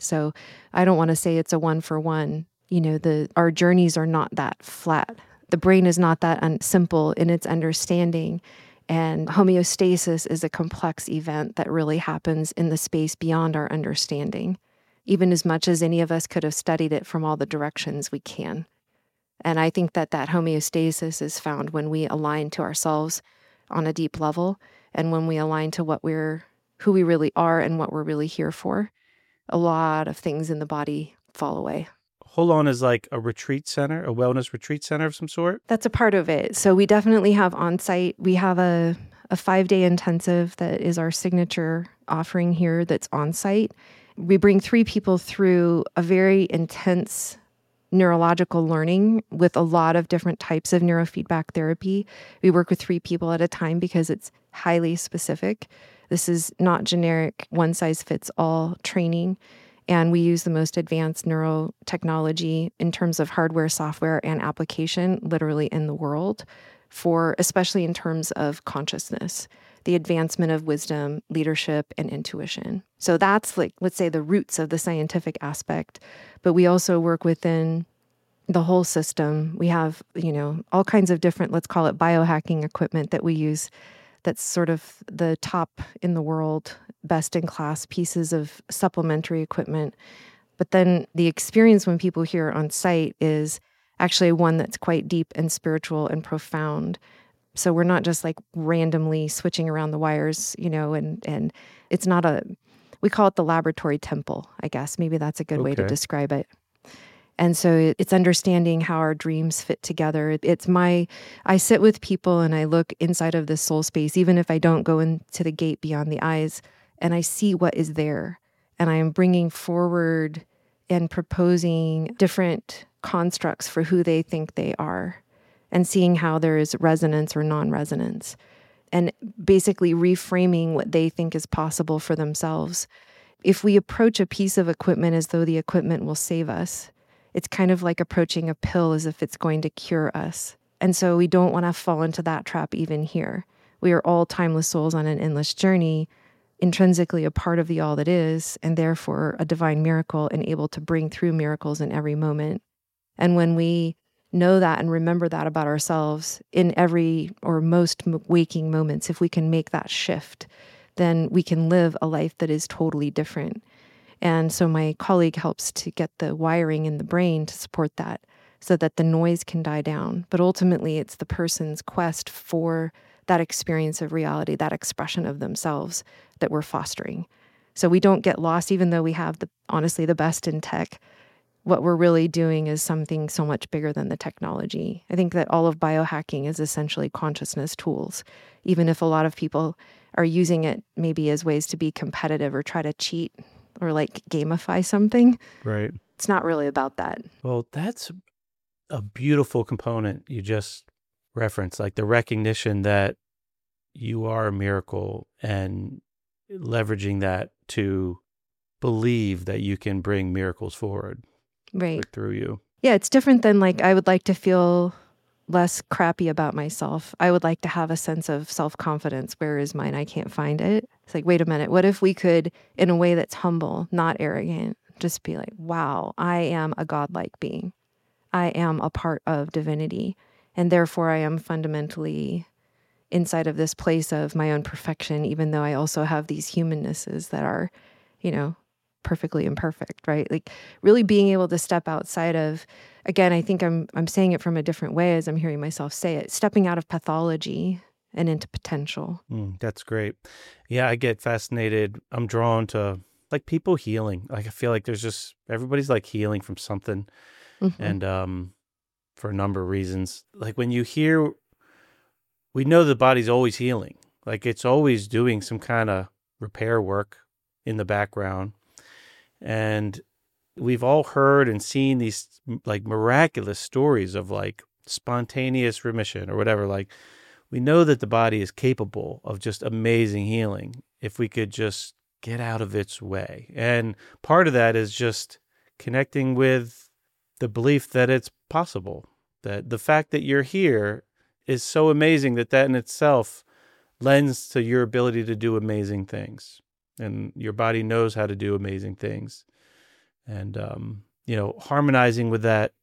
[SPEAKER 2] So I don't want to say it's a one for one. You know, the our journeys are not that flat. The brain is not that un- simple in its understanding. And homeostasis is a complex event that really happens in the space beyond our understanding, even as much as any of us could have studied it from all the directions we can. And I think that that homeostasis is found when we align to ourselves on a deep level, and when we align to what we're, who we really are and what we're really here for. A lot of things in the body fall away.
[SPEAKER 1] Holon is like a retreat center, a wellness retreat center of some sort?
[SPEAKER 2] That's a part of it. So we definitely have on-site. We have a, a five-day intensive that is our signature offering here that's on-site. We bring three people through a very intense neurological learning with a lot of different types of neurofeedback therapy. We work with three people at a time because it's highly specific. This is not generic one-size-fits-all training. And we use the most advanced neurotechnology in terms of hardware, software, and application literally in the world for, especially in terms of consciousness, the advancement of wisdom, leadership, and intuition. So that's like, let's say, the roots of the scientific aspect. But we also work within the whole system. We have, you know, all kinds of different, let's call it biohacking equipment that we use that's sort of the top in the world, best in class pieces of supplementary equipment. But then the experience when people hear on site is actually one that's quite deep and spiritual and profound. So we're not just like randomly switching around the wires, you know, and, and it's not a, we call it the laboratory temple, I guess. Maybe that's a good way to
[SPEAKER 1] Okay.
[SPEAKER 2] describe it. And so it's understanding how our dreams fit together. It's my, I sit with people and I look inside of this soul space, even if I don't go into the gate beyond the eyes, and I see what is there. And I am bringing forward and proposing different constructs for who they think they are, and seeing how there is resonance or non-resonance, and basically reframing what they think is possible for themselves. If we approach a piece of equipment as though the equipment will save us, it's kind of like approaching a pill as if it's going to cure us. And so we don't want to fall into that trap even here. We are all timeless souls on an endless journey, intrinsically a part of the all that is, and therefore a divine miracle and able to bring through miracles in every moment. And when we know that and remember that about ourselves in every or most waking moments, if we can make that shift, then we can live a life that is totally different. And so my colleague helps to get the wiring in the brain to support that so that the noise can die down. But ultimately, it's the person's quest for that experience of reality, that expression of themselves that we're fostering. So we don't get lost, even though we have, the honestly, the best in tech. What we're really doing is something so much bigger than the technology. I think that all of biohacking is essentially consciousness tools, even if a lot of people are using it maybe as ways to be competitive or try to cheat or like gamify something.
[SPEAKER 1] Right.
[SPEAKER 2] It's not really about that.
[SPEAKER 1] Well, that's a beautiful component you just referenced, like the recognition that you are a miracle and leveraging that to believe that you can bring miracles forward.
[SPEAKER 2] Right.
[SPEAKER 1] Through you.
[SPEAKER 2] Yeah, it's different than like, I would like to feel less crappy about myself. I would like to have a sense of self-confidence. Where is mine? I can't find it. It's like, wait a minute. What if we could, in a way that's humble, not arrogant, just be like, wow, I am a godlike being. I am a part of divinity. And therefore I am fundamentally inside of this place of my own perfection, even though I also have these humannesses that are, you know, perfectly imperfect, right? Like really being able to step outside of, again, I think I'm I'm saying it from a different way as I'm hearing myself say it, stepping out of pathology and into potential.
[SPEAKER 1] Mm, that's great. Yeah, I get fascinated. I'm drawn to like people healing. Like I feel like there's just, everybody's like healing from something.
[SPEAKER 2] Mm-hmm.
[SPEAKER 1] And um, for a number of reasons. Like when you hear, we know the body's always healing. Like it's always doing some kind of repair work in the background. And we've all heard and seen these like miraculous stories of like spontaneous remission or whatever. Like we know that the body is capable of just amazing healing if we could just get out of its way. And part of that is just connecting with the belief that it's possible, that the fact that you're here is so amazing that that in itself lends to your ability to do amazing things. And your body knows how to do amazing things. and, um, you know, harmonizing with that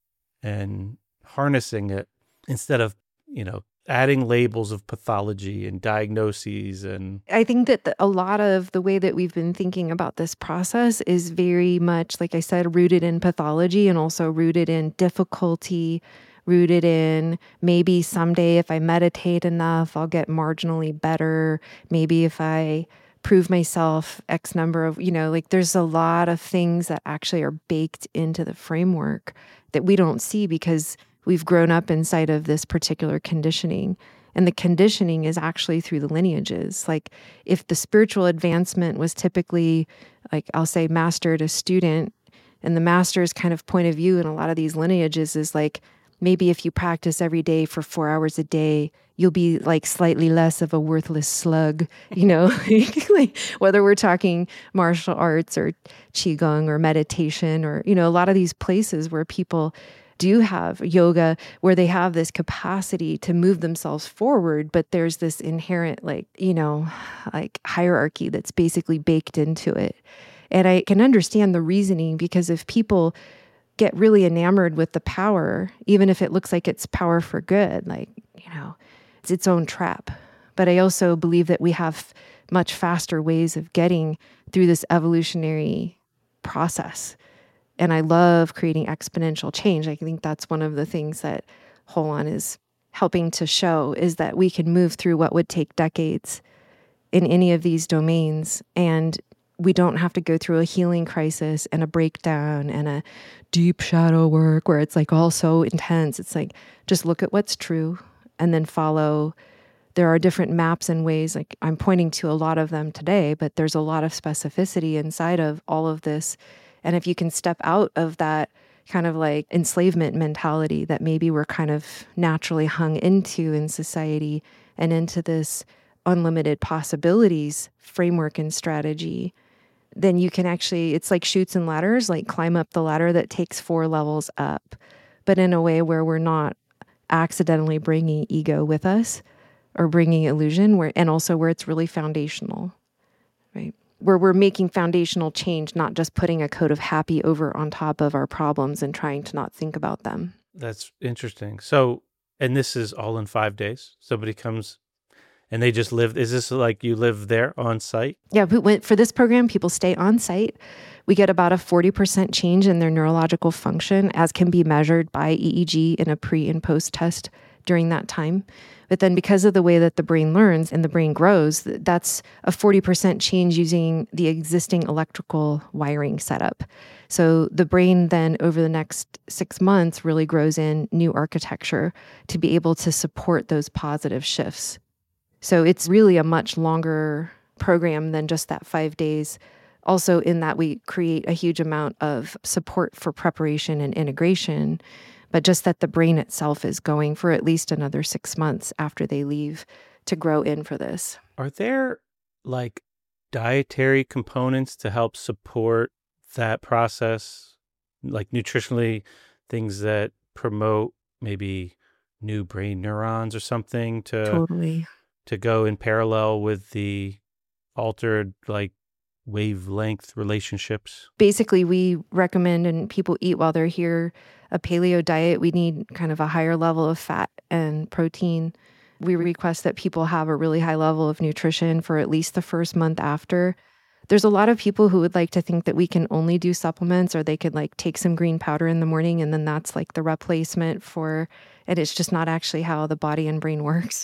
[SPEAKER 1] and harnessing it instead of, you know, adding labels of pathology and diagnoses. And
[SPEAKER 2] I think that the, a lot of the way that we've been thinking about this process is very much, like I said, rooted in pathology and also rooted in difficulty, rooted in maybe someday if I meditate enough, I'll get marginally better. Maybe if I prove myself X number of, you know, like there's a lot of things that actually are baked into the framework that we don't see because we've grown up inside of this particular conditioning. And the conditioning is actually through the lineages. Like if the spiritual advancement was typically, like I'll say, master to student, and the master's kind of point of view in a lot of these lineages is like, maybe if you practice every day for four hours a day, you'll be like slightly less of a worthless slug, you know, like whether we're talking martial arts or qigong or meditation or, you know, a lot of these places where people do have yoga where they have this capacity to move themselves forward, but there's this inherent, like, you know, like hierarchy that's basically baked into it. And I can understand the reasoning because if people get really enamored with the power, even if it looks like it's power for good, like, you know, it's its own trap. But I also believe that we have much faster ways of getting through this evolutionary process. And I love creating exponential change. I think that's one of the things that Holon is helping to show is that we can move through what would take decades in any of these domains. And we don't have to go through a healing crisis and a breakdown and a deep shadow work where it's like all so intense. It's like, just look at what's true and then follow. There are different maps and ways, like I'm pointing to a lot of them today, but there's a lot of specificity inside of all of this. And if you can step out of that kind of like enslavement mentality that maybe we're kind of naturally hung into in society and into this unlimited possibilities framework and strategy, then you can actually, it's like chutes and ladders, like climb up the ladder that takes four levels up, but in a way where we're not accidentally bringing ego with us or bringing illusion, where and also where it's really foundational, right? Where we're making foundational change, not just putting a coat of happy over on top of our problems and trying to not think about them.
[SPEAKER 1] That's interesting. So, and this is all in five days? Somebody comes and they just live, is this like you live there on site?
[SPEAKER 2] Yeah, we went, for this program, people stay on site. We get about a forty percent change in their neurological function, as can be measured by E E G in a pre and post test during that time. But then because of the way that the brain learns and the brain grows, that's a forty percent change using the existing electrical wiring setup. So the brain then over the next six months really grows in new architecture to be able to support those positive shifts. So it's really a much longer program than just that five days. Also in that we create a huge amount of support for preparation and integration, but just that the brain itself is going for at least another six months after they leave to grow in for this.
[SPEAKER 1] Are there like dietary components to help support that process? Like nutritionally, things that promote maybe new brain neurons or something to
[SPEAKER 2] Totally.
[SPEAKER 1] to go in parallel with the altered like wavelength relationships?
[SPEAKER 2] Basically, we recommend and people eat while they're here a paleo diet. We need kind of a higher level of fat and protein. We request that people have a really high level of nutrition for at least the first month after. There's a lot of people who would like to think that we can only do supplements or they could like take some green powder in the morning and then that's like the replacement for, and it's just not actually how the body and brain works.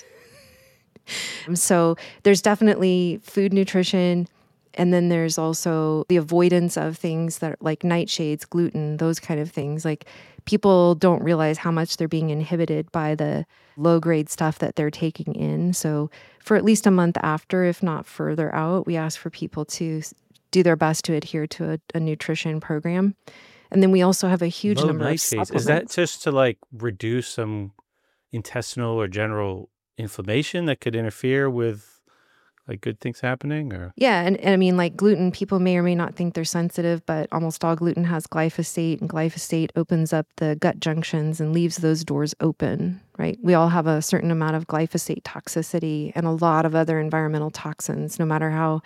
[SPEAKER 2] So there's definitely food nutrition. And then there's also the avoidance of things that are like nightshades, gluten, those kind of things. Like people don't realize how much they're being inhibited by the low grade stuff that they're taking in. So for at least a month after, if not further out, we ask for people to do their best to adhere to a, a nutrition program. And then we also have a huge
[SPEAKER 1] Low
[SPEAKER 2] number
[SPEAKER 1] nightshades.
[SPEAKER 2] of supplements.
[SPEAKER 1] Is that just to like reduce some intestinal or general inflammation that could interfere with like good things happening? Or
[SPEAKER 2] yeah, and, and I mean, like gluten, people may or may not think they're sensitive, but almost all gluten has glyphosate, and glyphosate opens up the gut junctions and leaves those doors open, right? We all have a certain amount of glyphosate toxicity and a lot of other environmental toxins, no matter how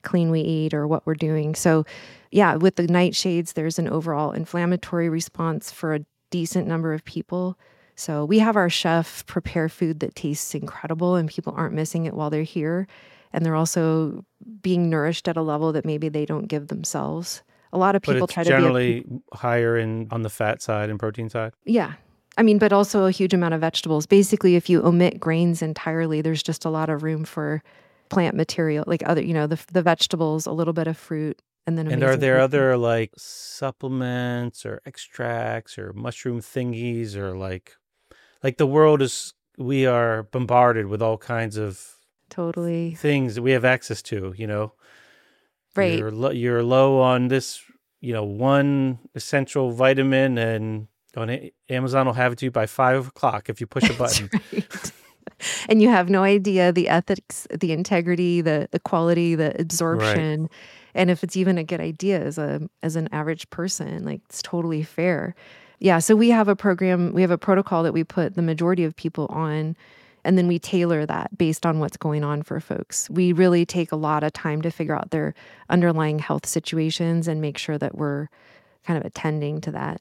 [SPEAKER 2] clean we eat or what we're doing. So yeah, with the nightshades, there's an overall inflammatory response for a decent number of people. So we have our chef prepare food that tastes incredible and people aren't missing it while they're here. And they're also being nourished at a level that maybe they don't give themselves. A lot of
[SPEAKER 1] But
[SPEAKER 2] people
[SPEAKER 1] it's
[SPEAKER 2] try to
[SPEAKER 1] generally
[SPEAKER 2] be a,
[SPEAKER 1] higher in on the fat side and protein side.
[SPEAKER 2] yeah. I mean, but also a huge amount of vegetables. Basically, if you omit grains entirely, there's just a lot of room for plant material, like other, you know, the the vegetables, a little bit of fruit, and then
[SPEAKER 1] And are
[SPEAKER 2] amazing
[SPEAKER 1] there
[SPEAKER 2] protein.
[SPEAKER 1] other like supplements or extracts or mushroom thingies or like like the world is we are bombarded with all kinds of
[SPEAKER 2] Totally.
[SPEAKER 1] things that we have access to, you know.
[SPEAKER 2] Right.
[SPEAKER 1] You're lo- you're low on this, you know, one essential vitamin, and on A- Amazon will have it to you by five o'clock if you push a
[SPEAKER 2] That's
[SPEAKER 1] button.
[SPEAKER 2] right. And you have no idea the ethics, the integrity, the the quality, the
[SPEAKER 1] Right.
[SPEAKER 2] absorption, and if it's even a good idea as a as an average person, like it's totally fair. Yeah, so we have a program, we have a protocol that we put the majority of people on, and then we tailor that based on what's going on for folks. We really take a lot of time to figure out their underlying health situations and make sure that we're kind of attending to that.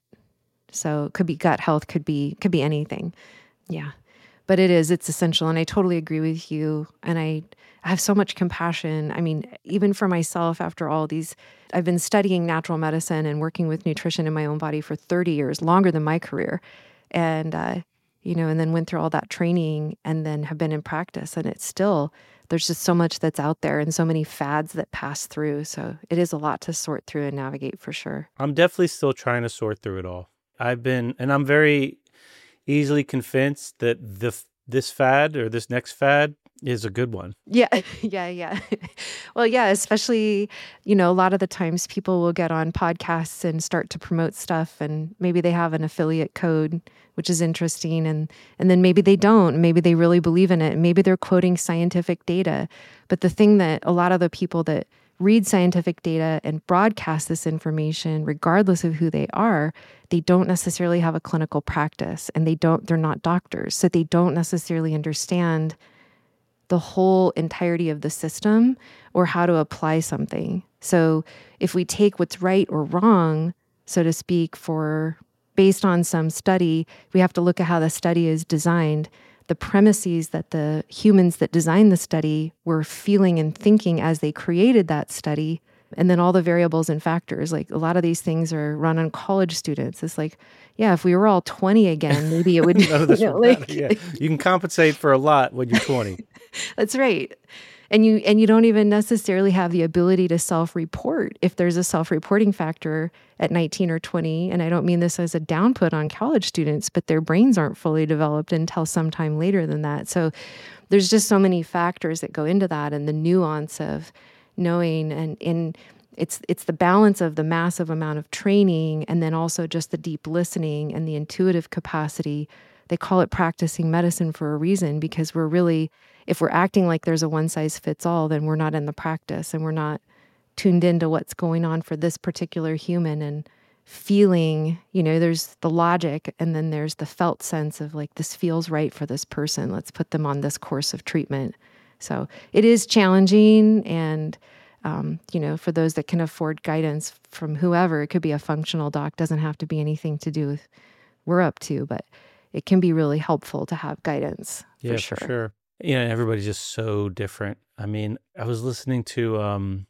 [SPEAKER 2] So it could be gut health, could be could be anything. Yeah. But it is, it's essential. And I totally agree with you. And I, I have so much compassion. I mean, even for myself, after all these, I've been studying natural medicine and working with nutrition in my own body for thirty years, longer than my career. And, uh, you know, and then went through all that training and then have been in practice. And it's still, there's just so much that's out there and so many fads that pass through. So it is a lot to sort through and navigate for sure.
[SPEAKER 1] I'm definitely still trying to sort through it all. I've been, and I'm very easily convinced that the this fad or this next fad is a good one.
[SPEAKER 2] Yeah, yeah, yeah. Well, yeah, especially, you know, a lot of the times people will get on podcasts and start to promote stuff and maybe they have an affiliate code, which is interesting. And, and then maybe they don't, maybe they really believe in it. Maybe they're quoting scientific data. But the thing that a lot of the people that read scientific data and broadcast this information, regardless of who they are, they don't necessarily have a clinical practice and they don't, they're not doctors. So they don't necessarily understand the whole entirety of the system or how to apply something. So if we take what's right or wrong, so to speak, for based on some study, we have to look at how the study is designed, the premises that the humans that designed the study were feeling and thinking as they created that study, and then all the variables and factors. Like a lot of these things are run on college students. It's like, yeah, if we were all twenty again, maybe it would,
[SPEAKER 1] None of this
[SPEAKER 2] you know,
[SPEAKER 1] would matter.
[SPEAKER 2] like,
[SPEAKER 1] Yeah. You can compensate for a lot when you're twenty.
[SPEAKER 2] That's right. And you and you don't even necessarily have the ability to self-report if there's a self-reporting factor at nineteen or twenty. And I don't mean this as a downput on college students, but their brains aren't fully developed until sometime later than that. So there's just so many factors that go into that and the nuance of knowing and in it's it's the balance of the massive amount of training and then also just the deep listening and the intuitive capacity. They call it practicing medicine for a reason because we're really, if we're acting like there's a one size fits all, then we're not in the practice and we're not tuned into what's going on for this particular human and feeling, you know, there's the logic and then there's the felt sense of like, this feels right for this person. Let's put them on this course of treatment. So it is challenging and, um, you know, for those that can afford guidance from whoever, it could be a functional doc, doesn't have to be anything to do with we're up to, but it can be really helpful to have guidance.
[SPEAKER 1] Yeah,
[SPEAKER 2] for sure.
[SPEAKER 1] for sure. You know, everybody's just so different. I mean, I was listening to, um,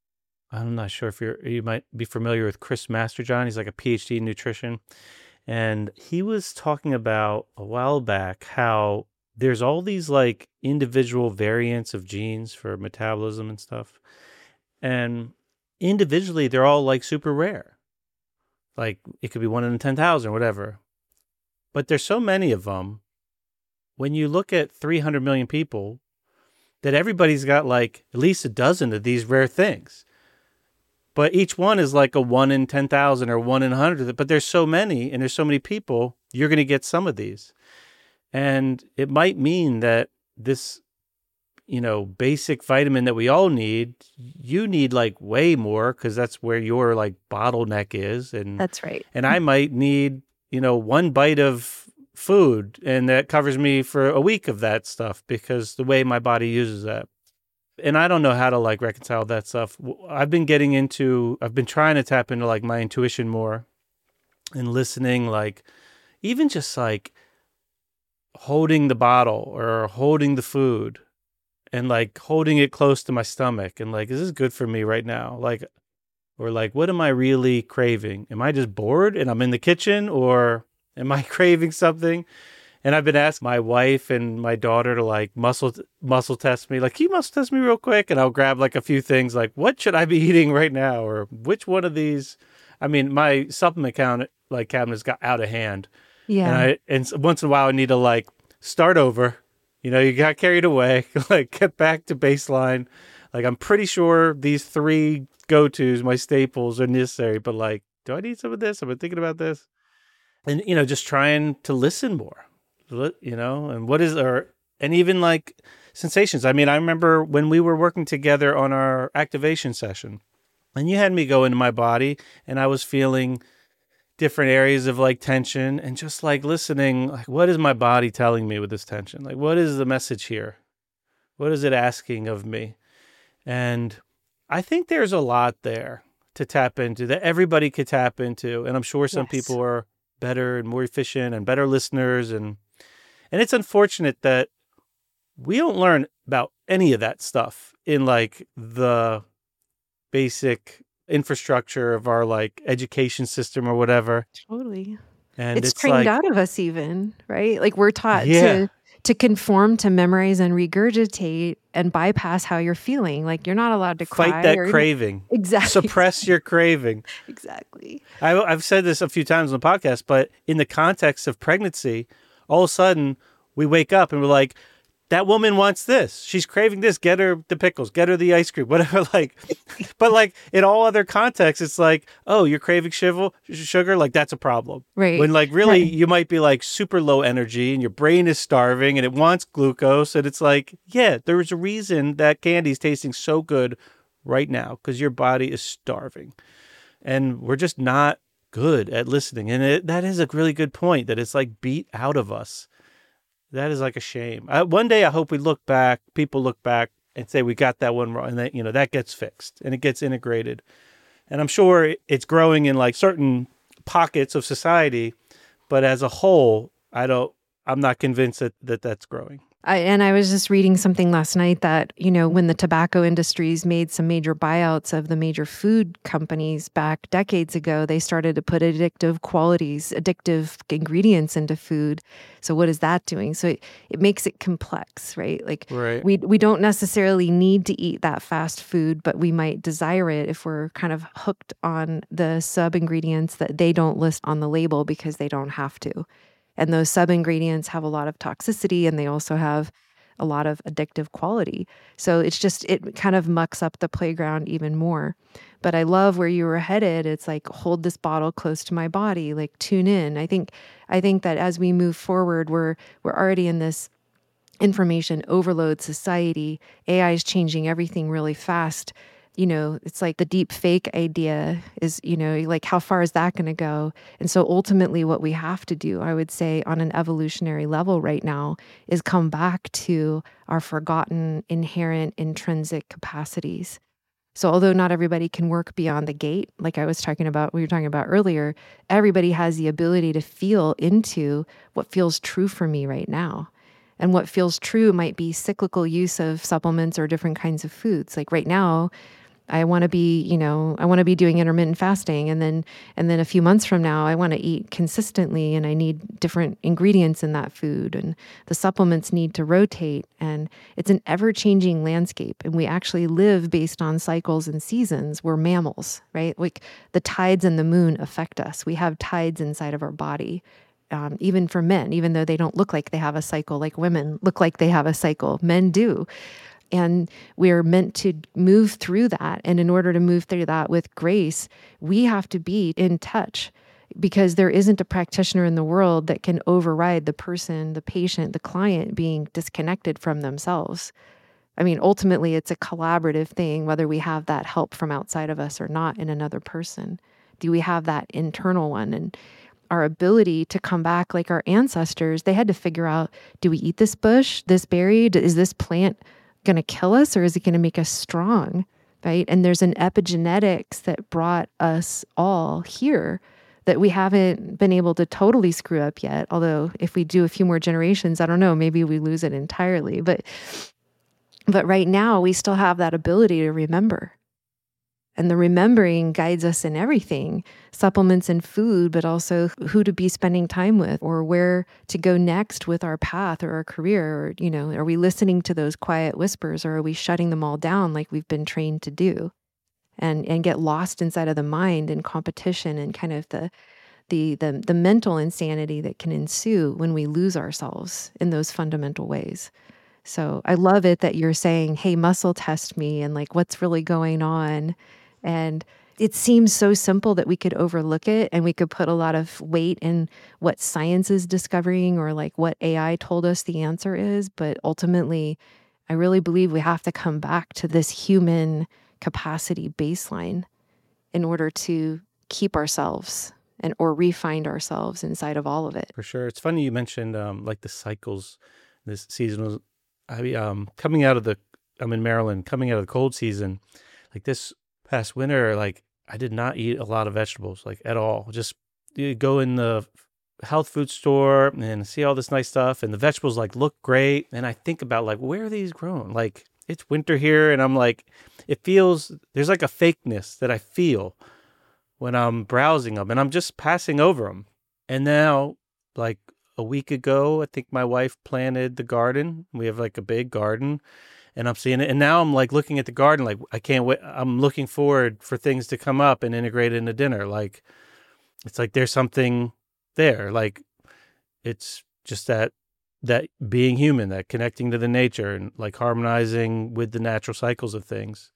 [SPEAKER 1] I'm not sure if you're, you might be familiar with Chris Masterjohn. He's like a P H D in nutrition. And he was talking about a while back how there's all these like individual variants of genes for metabolism and stuff. And individually, they're all like super rare. Like it could be one in ten thousand or whatever. But there's so many of them. When you look at three hundred million people, that everybody's got like at least a dozen of these rare things. But each one is like a one in ten thousand or one in one hundred. But there's so many and there's so many people, you're going to get some of these. And it might mean that this, you know, basic vitamin that we all need, you need like way more because that's where your like bottleneck is. And
[SPEAKER 2] That's right.
[SPEAKER 1] And I might need, you know, one bite of food and that covers me for a week of that stuff because the way my body uses that. And I don't know how to like reconcile that stuff. W- I've been getting into, I've been trying to tap into like my intuition more and listening, like even just like holding the bottle or holding the food and like holding it close to my stomach and like, is this good for me right now? Like, or like, what am I really craving? Am I just bored and I'm in the kitchen, or am I craving something? And I've been asking my wife and my daughter to like muscle muscle test me. Like, can you muscle test me real quick? And I'll grab like a few things like, what should I be eating right now? Or which one of these? I mean, my supplement count like cabinets got out of hand. And
[SPEAKER 2] Yeah.
[SPEAKER 1] I and once in a while I need to like start over. You know, you got carried away, like get back to baseline. Like I'm pretty sure these three go-tos, my staples, are necessary, but like, do I need some of this? I've been thinking about this. And you know, just trying to listen more. You know, and what is or and even like sensations. I mean, I remember when we were working together on our activation session, and you had me go into my body, and I was feeling different areas of like tension, and just like listening, like, what is my body telling me with this tension? Like, what is the message here? What is it asking of me? And I think there's a lot there to tap into that everybody could tap into. And I'm sure some
[SPEAKER 2] Yes.
[SPEAKER 1] people are better and more efficient and better listeners. And, and it's unfortunate that we don't learn about any of that stuff in like the basic infrastructure of our like education system or whatever.
[SPEAKER 2] Totally.
[SPEAKER 1] And
[SPEAKER 2] It's
[SPEAKER 1] it's
[SPEAKER 2] trained
[SPEAKER 1] like,
[SPEAKER 2] out of us even, right? Like we're taught
[SPEAKER 1] yeah,
[SPEAKER 2] to to conform to memorize and regurgitate and bypass how you're feeling. Like you're not allowed to
[SPEAKER 1] fight
[SPEAKER 2] cry
[SPEAKER 1] that
[SPEAKER 2] or
[SPEAKER 1] craving,
[SPEAKER 2] exactly.
[SPEAKER 1] suppress your craving.
[SPEAKER 2] Exactly.
[SPEAKER 1] I, I've said this a few times on the podcast, but in the context of pregnancy, all of a sudden we wake up and we're like, that woman wants this. She's craving this. Get her the pickles. Get her the ice cream. Whatever. Like, but like in all other contexts, it's like, oh, you're craving shivel, sugar. Like that's a problem.
[SPEAKER 2] Right.
[SPEAKER 1] When like really
[SPEAKER 2] Right.
[SPEAKER 1] you might be like super low energy and your brain is starving and it wants glucose. And it's like, yeah, there's a reason that candy's tasting so good right now because your body is starving. And we're just not good at listening. And it, that is a really good point that it's like beat out of us. That is like a shame. I, one day I hope we look back, people look back and say we got that one wrong, and that, you know, that gets fixed and it gets integrated. And I'm sure it's growing in like certain pockets of society, but as a whole, I don't, I'm not convinced that, that that's growing.
[SPEAKER 2] I, and I was just reading something last night that, you know, when the tobacco industries made some major buyouts of the major food companies back decades ago, they started to put addictive qualities, addictive ingredients into food. So what is that doing? So it, it makes it complex, right? Like
[SPEAKER 1] Right.
[SPEAKER 2] we we don't necessarily need to eat that fast food, but we might desire it if we're kind of hooked on the sub ingredients that they don't list on the label because they don't have to. And those sub-ingredients have a lot of toxicity and they also have a lot of addictive quality. So it's just, it kind of mucks up the playground even more. But I love where you were headed. It's like, hold this bottle close to my body, like tune in. I think, I think that as we move forward, we're, we're already in this information overload society. A I is changing everything really fast. You know, it's like the deep fake idea is, you know, like how far is that going to go? And so ultimately what we have to do, I would say on an evolutionary level right now, is come back to our forgotten inherent intrinsic capacities. So although not everybody can work beyond the gate, like I was talking about, we were talking about earlier, everybody has the ability to feel into what feels true for me right now. And what feels true might be cyclical use of supplements or different kinds of foods. Like right now, I want to be, you know, I want to be doing intermittent fasting. And then, and then a few months from now, I want to eat consistently and I need different ingredients in that food and the supplements need to rotate. And it's an ever changing landscape. And we actually live based on cycles and seasons. We're mammals, right? Like the tides and the moon affect us. We have tides inside of our body. Um, even for men, even though they don't look like they have a cycle, like women look like they have a cycle, men do. And we're meant to move through that. And in order to move through that with grace, we have to be in touch because there isn't a practitioner in the world that can override the person, the patient, the client being disconnected from themselves. I mean, ultimately, it's a collaborative thing, whether we have that help from outside of us or not in another person. Do we have that internal one? And our ability to come back like our ancestors, they had to figure out, do we eat this bush, this berry? Is this plant going to kill us or is it going to make us strong? Right? And there's an epigenetics that brought us all here that we haven't been able to totally screw up yet. Although if we do a few more generations, I don't know, maybe we lose it entirely. But but right now we still have that ability to remember. And the remembering guides us in everything, supplements and food, but also who to be spending time with or where to go next with our path or our career. Or, you know, are we listening to those quiet whispers or are we shutting them all down like we've been trained to do and, and get lost inside of the mind and competition and kind of the, the, the, the mental insanity that can ensue when we lose ourselves in those fundamental ways. So I love it that you're saying, hey, muscle test me and like what's really going on. And it seems so simple that we could overlook it and we could put a lot of weight in what science is discovering or like what A I told us the answer is. But ultimately, I really believe we have to come back to this human capacity baseline in order to keep ourselves and or re-find ourselves inside of all of it.
[SPEAKER 1] For sure. It's funny you mentioned um, like the cycles, this seasonal. I mean, um, coming out of the, I'm in Maryland, coming out of the cold season, like this past winter, like I did not eat a lot of vegetables, like at all. Just you go in the health food store and see all this nice stuff, and the vegetables like look great. And I think about like, where are these grown? Like it's winter here, and I'm like, it feels there's like a fakeness that I feel when I'm browsing them, and I'm just passing over them. And now, like a week ago, I think my wife planted the garden. We have like a big garden. And I'm seeing it. And now I'm like looking at the garden, like I can't wait. I'm looking forward for things to come up and integrate into dinner. Like, it's like there's something there. Like, it's just that, that being human, that connecting to the nature and like harmonizing with the natural cycles of things.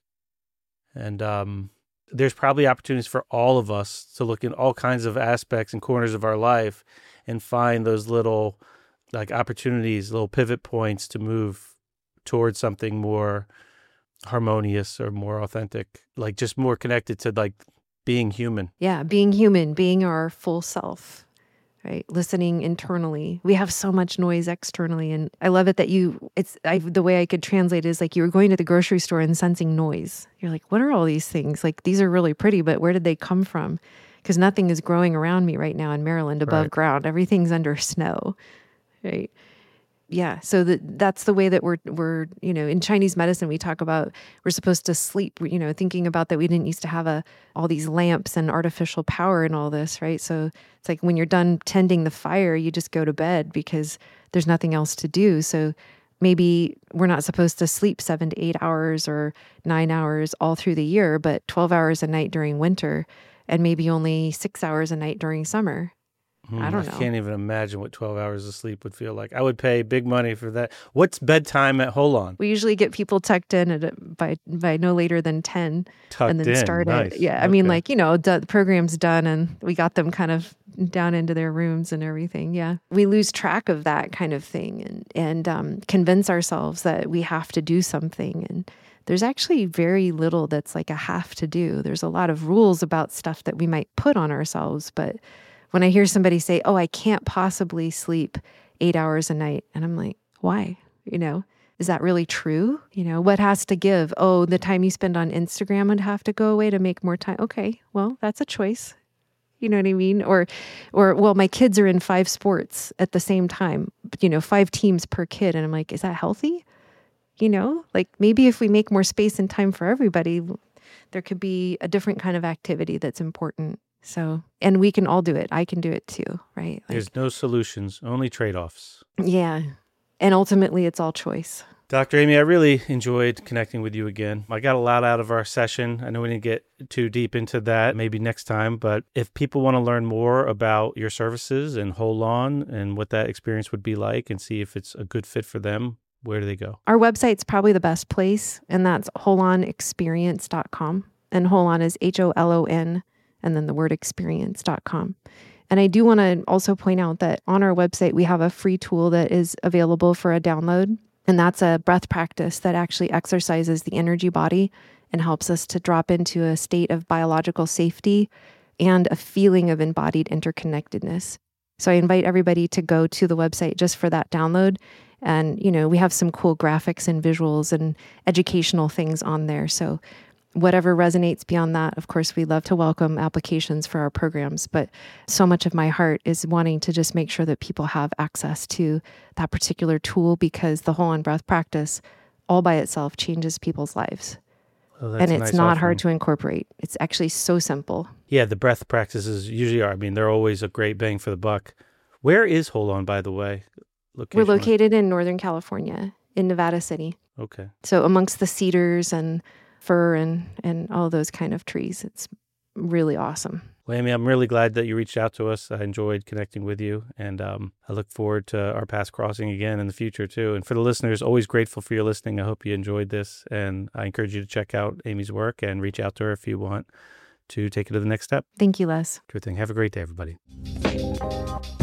[SPEAKER 1] And um, there's probably opportunities for all of us to look in all kinds of aspects and corners of our life and find those little like opportunities, little pivot points to move towards something more harmonious or more authentic, like just more connected to like being human.
[SPEAKER 2] Yeah, being human, being our full self, right? Listening internally. We have so much noise externally. And I love it that you, it's I, the way I could translate it is like you were going to the grocery store and sensing noise. You're like, what are all these things? Like these are really pretty, but where did they come from? Because nothing is growing around me right now in Maryland above
[SPEAKER 1] Right.
[SPEAKER 2] ground. Everything's under snow, right? Yeah, so the, that's the way that we're, we're, you know, in Chinese medicine, we talk about we're supposed to sleep, you know, thinking about that we didn't used to have a all these lamps and artificial power and all this, right? So it's like when you're done tending the fire, you just go to bed because there's nothing else to do. So maybe we're not supposed to sleep seven to eight hours or nine hours all through the year, but twelve hours a night during winter and maybe only six hours a night during summer.
[SPEAKER 1] Hmm,
[SPEAKER 2] I don't know.
[SPEAKER 1] I can't even imagine what twelve hours of sleep would feel like. I would pay big money for that. What's bedtime at Holon?
[SPEAKER 2] We usually get people tucked in at a, by by no later than ten,
[SPEAKER 1] Tucked
[SPEAKER 2] and then
[SPEAKER 1] in.
[SPEAKER 2] start
[SPEAKER 1] Nice.
[SPEAKER 2] it. Yeah, I mean,
[SPEAKER 1] Okay.
[SPEAKER 2] like you know, the program's done, and we got them kind of down into their rooms and everything. Yeah, we lose track of that kind of thing, and and um, convince ourselves that we have to do something. And there's actually very little that's like a have to do. There's a lot of rules about stuff that we might put on ourselves, but when I hear somebody say, "Oh, I can't possibly sleep eight hours a night," and I'm like, "Why?" You know. Is that really true? You know, what has to give? Oh, the time you spend on Instagram would have to go away to make more time. Okay, well, that's a choice. You know what I mean? Or, or well, my kids are in five sports at the same time, you know, five teams per kid. And I'm like, is that healthy? You know, like maybe if we make more space and time for everybody, there could be a different kind of activity that's important. So, and we can all do it. I can do it too, right? Like,
[SPEAKER 1] There's no solutions, only trade-offs.
[SPEAKER 2] yeah. And ultimately, it's all choice.
[SPEAKER 1] Doctor Amy, I really enjoyed connecting with you again. I got a lot out of our session. I know we didn't get too deep into that, maybe next time, but if people want to learn more about your services and Holon and what that experience would be like and see if it's a good fit for them, where do they go?
[SPEAKER 2] Our website's probably the best place, and that's holon experience dot com. And Holon is H O L O N, and then the word experience dot com. And I do want to also point out that on our website, we have a free tool that is available for a download. And that's a breath practice that actually exercises the energy body and helps us to drop into a state of biological safety and a feeling of embodied interconnectedness. So I invite everybody to go to the website just for that download. And, you know, we have some cool graphics and visuals and educational things on there. So whatever resonates beyond that, of course, we love to welcome applications for our programs. But so much of my heart is wanting to just make sure that people have access to that particular tool, because the whole on breath practice all by itself changes people's lives.
[SPEAKER 1] Oh, that's
[SPEAKER 2] and
[SPEAKER 1] a
[SPEAKER 2] it's
[SPEAKER 1] nice
[SPEAKER 2] not
[SPEAKER 1] offering.
[SPEAKER 2] hard to incorporate. It's actually so simple.
[SPEAKER 1] Yeah, the breath practices usually are. I mean, they're always a great bang for the buck. Where is Hold On, by the way?
[SPEAKER 2] We're
[SPEAKER 1] Location-wise?
[SPEAKER 2] located in Northern California, in Nevada City.
[SPEAKER 1] Okay.
[SPEAKER 2] So amongst the cedars and fir and, and all those kind of trees. It's really awesome.
[SPEAKER 1] Well, Amy, I'm really glad that you reached out to us. I enjoyed connecting with you, and um, I look forward to our paths crossing again in the future, too. And for the listeners, always grateful for your listening. I hope you enjoyed this, and I encourage you to check out Amy's work and reach out to her if you want to take it to the next step.
[SPEAKER 2] Thank you, Les.
[SPEAKER 1] Good thing. Have a great day, everybody.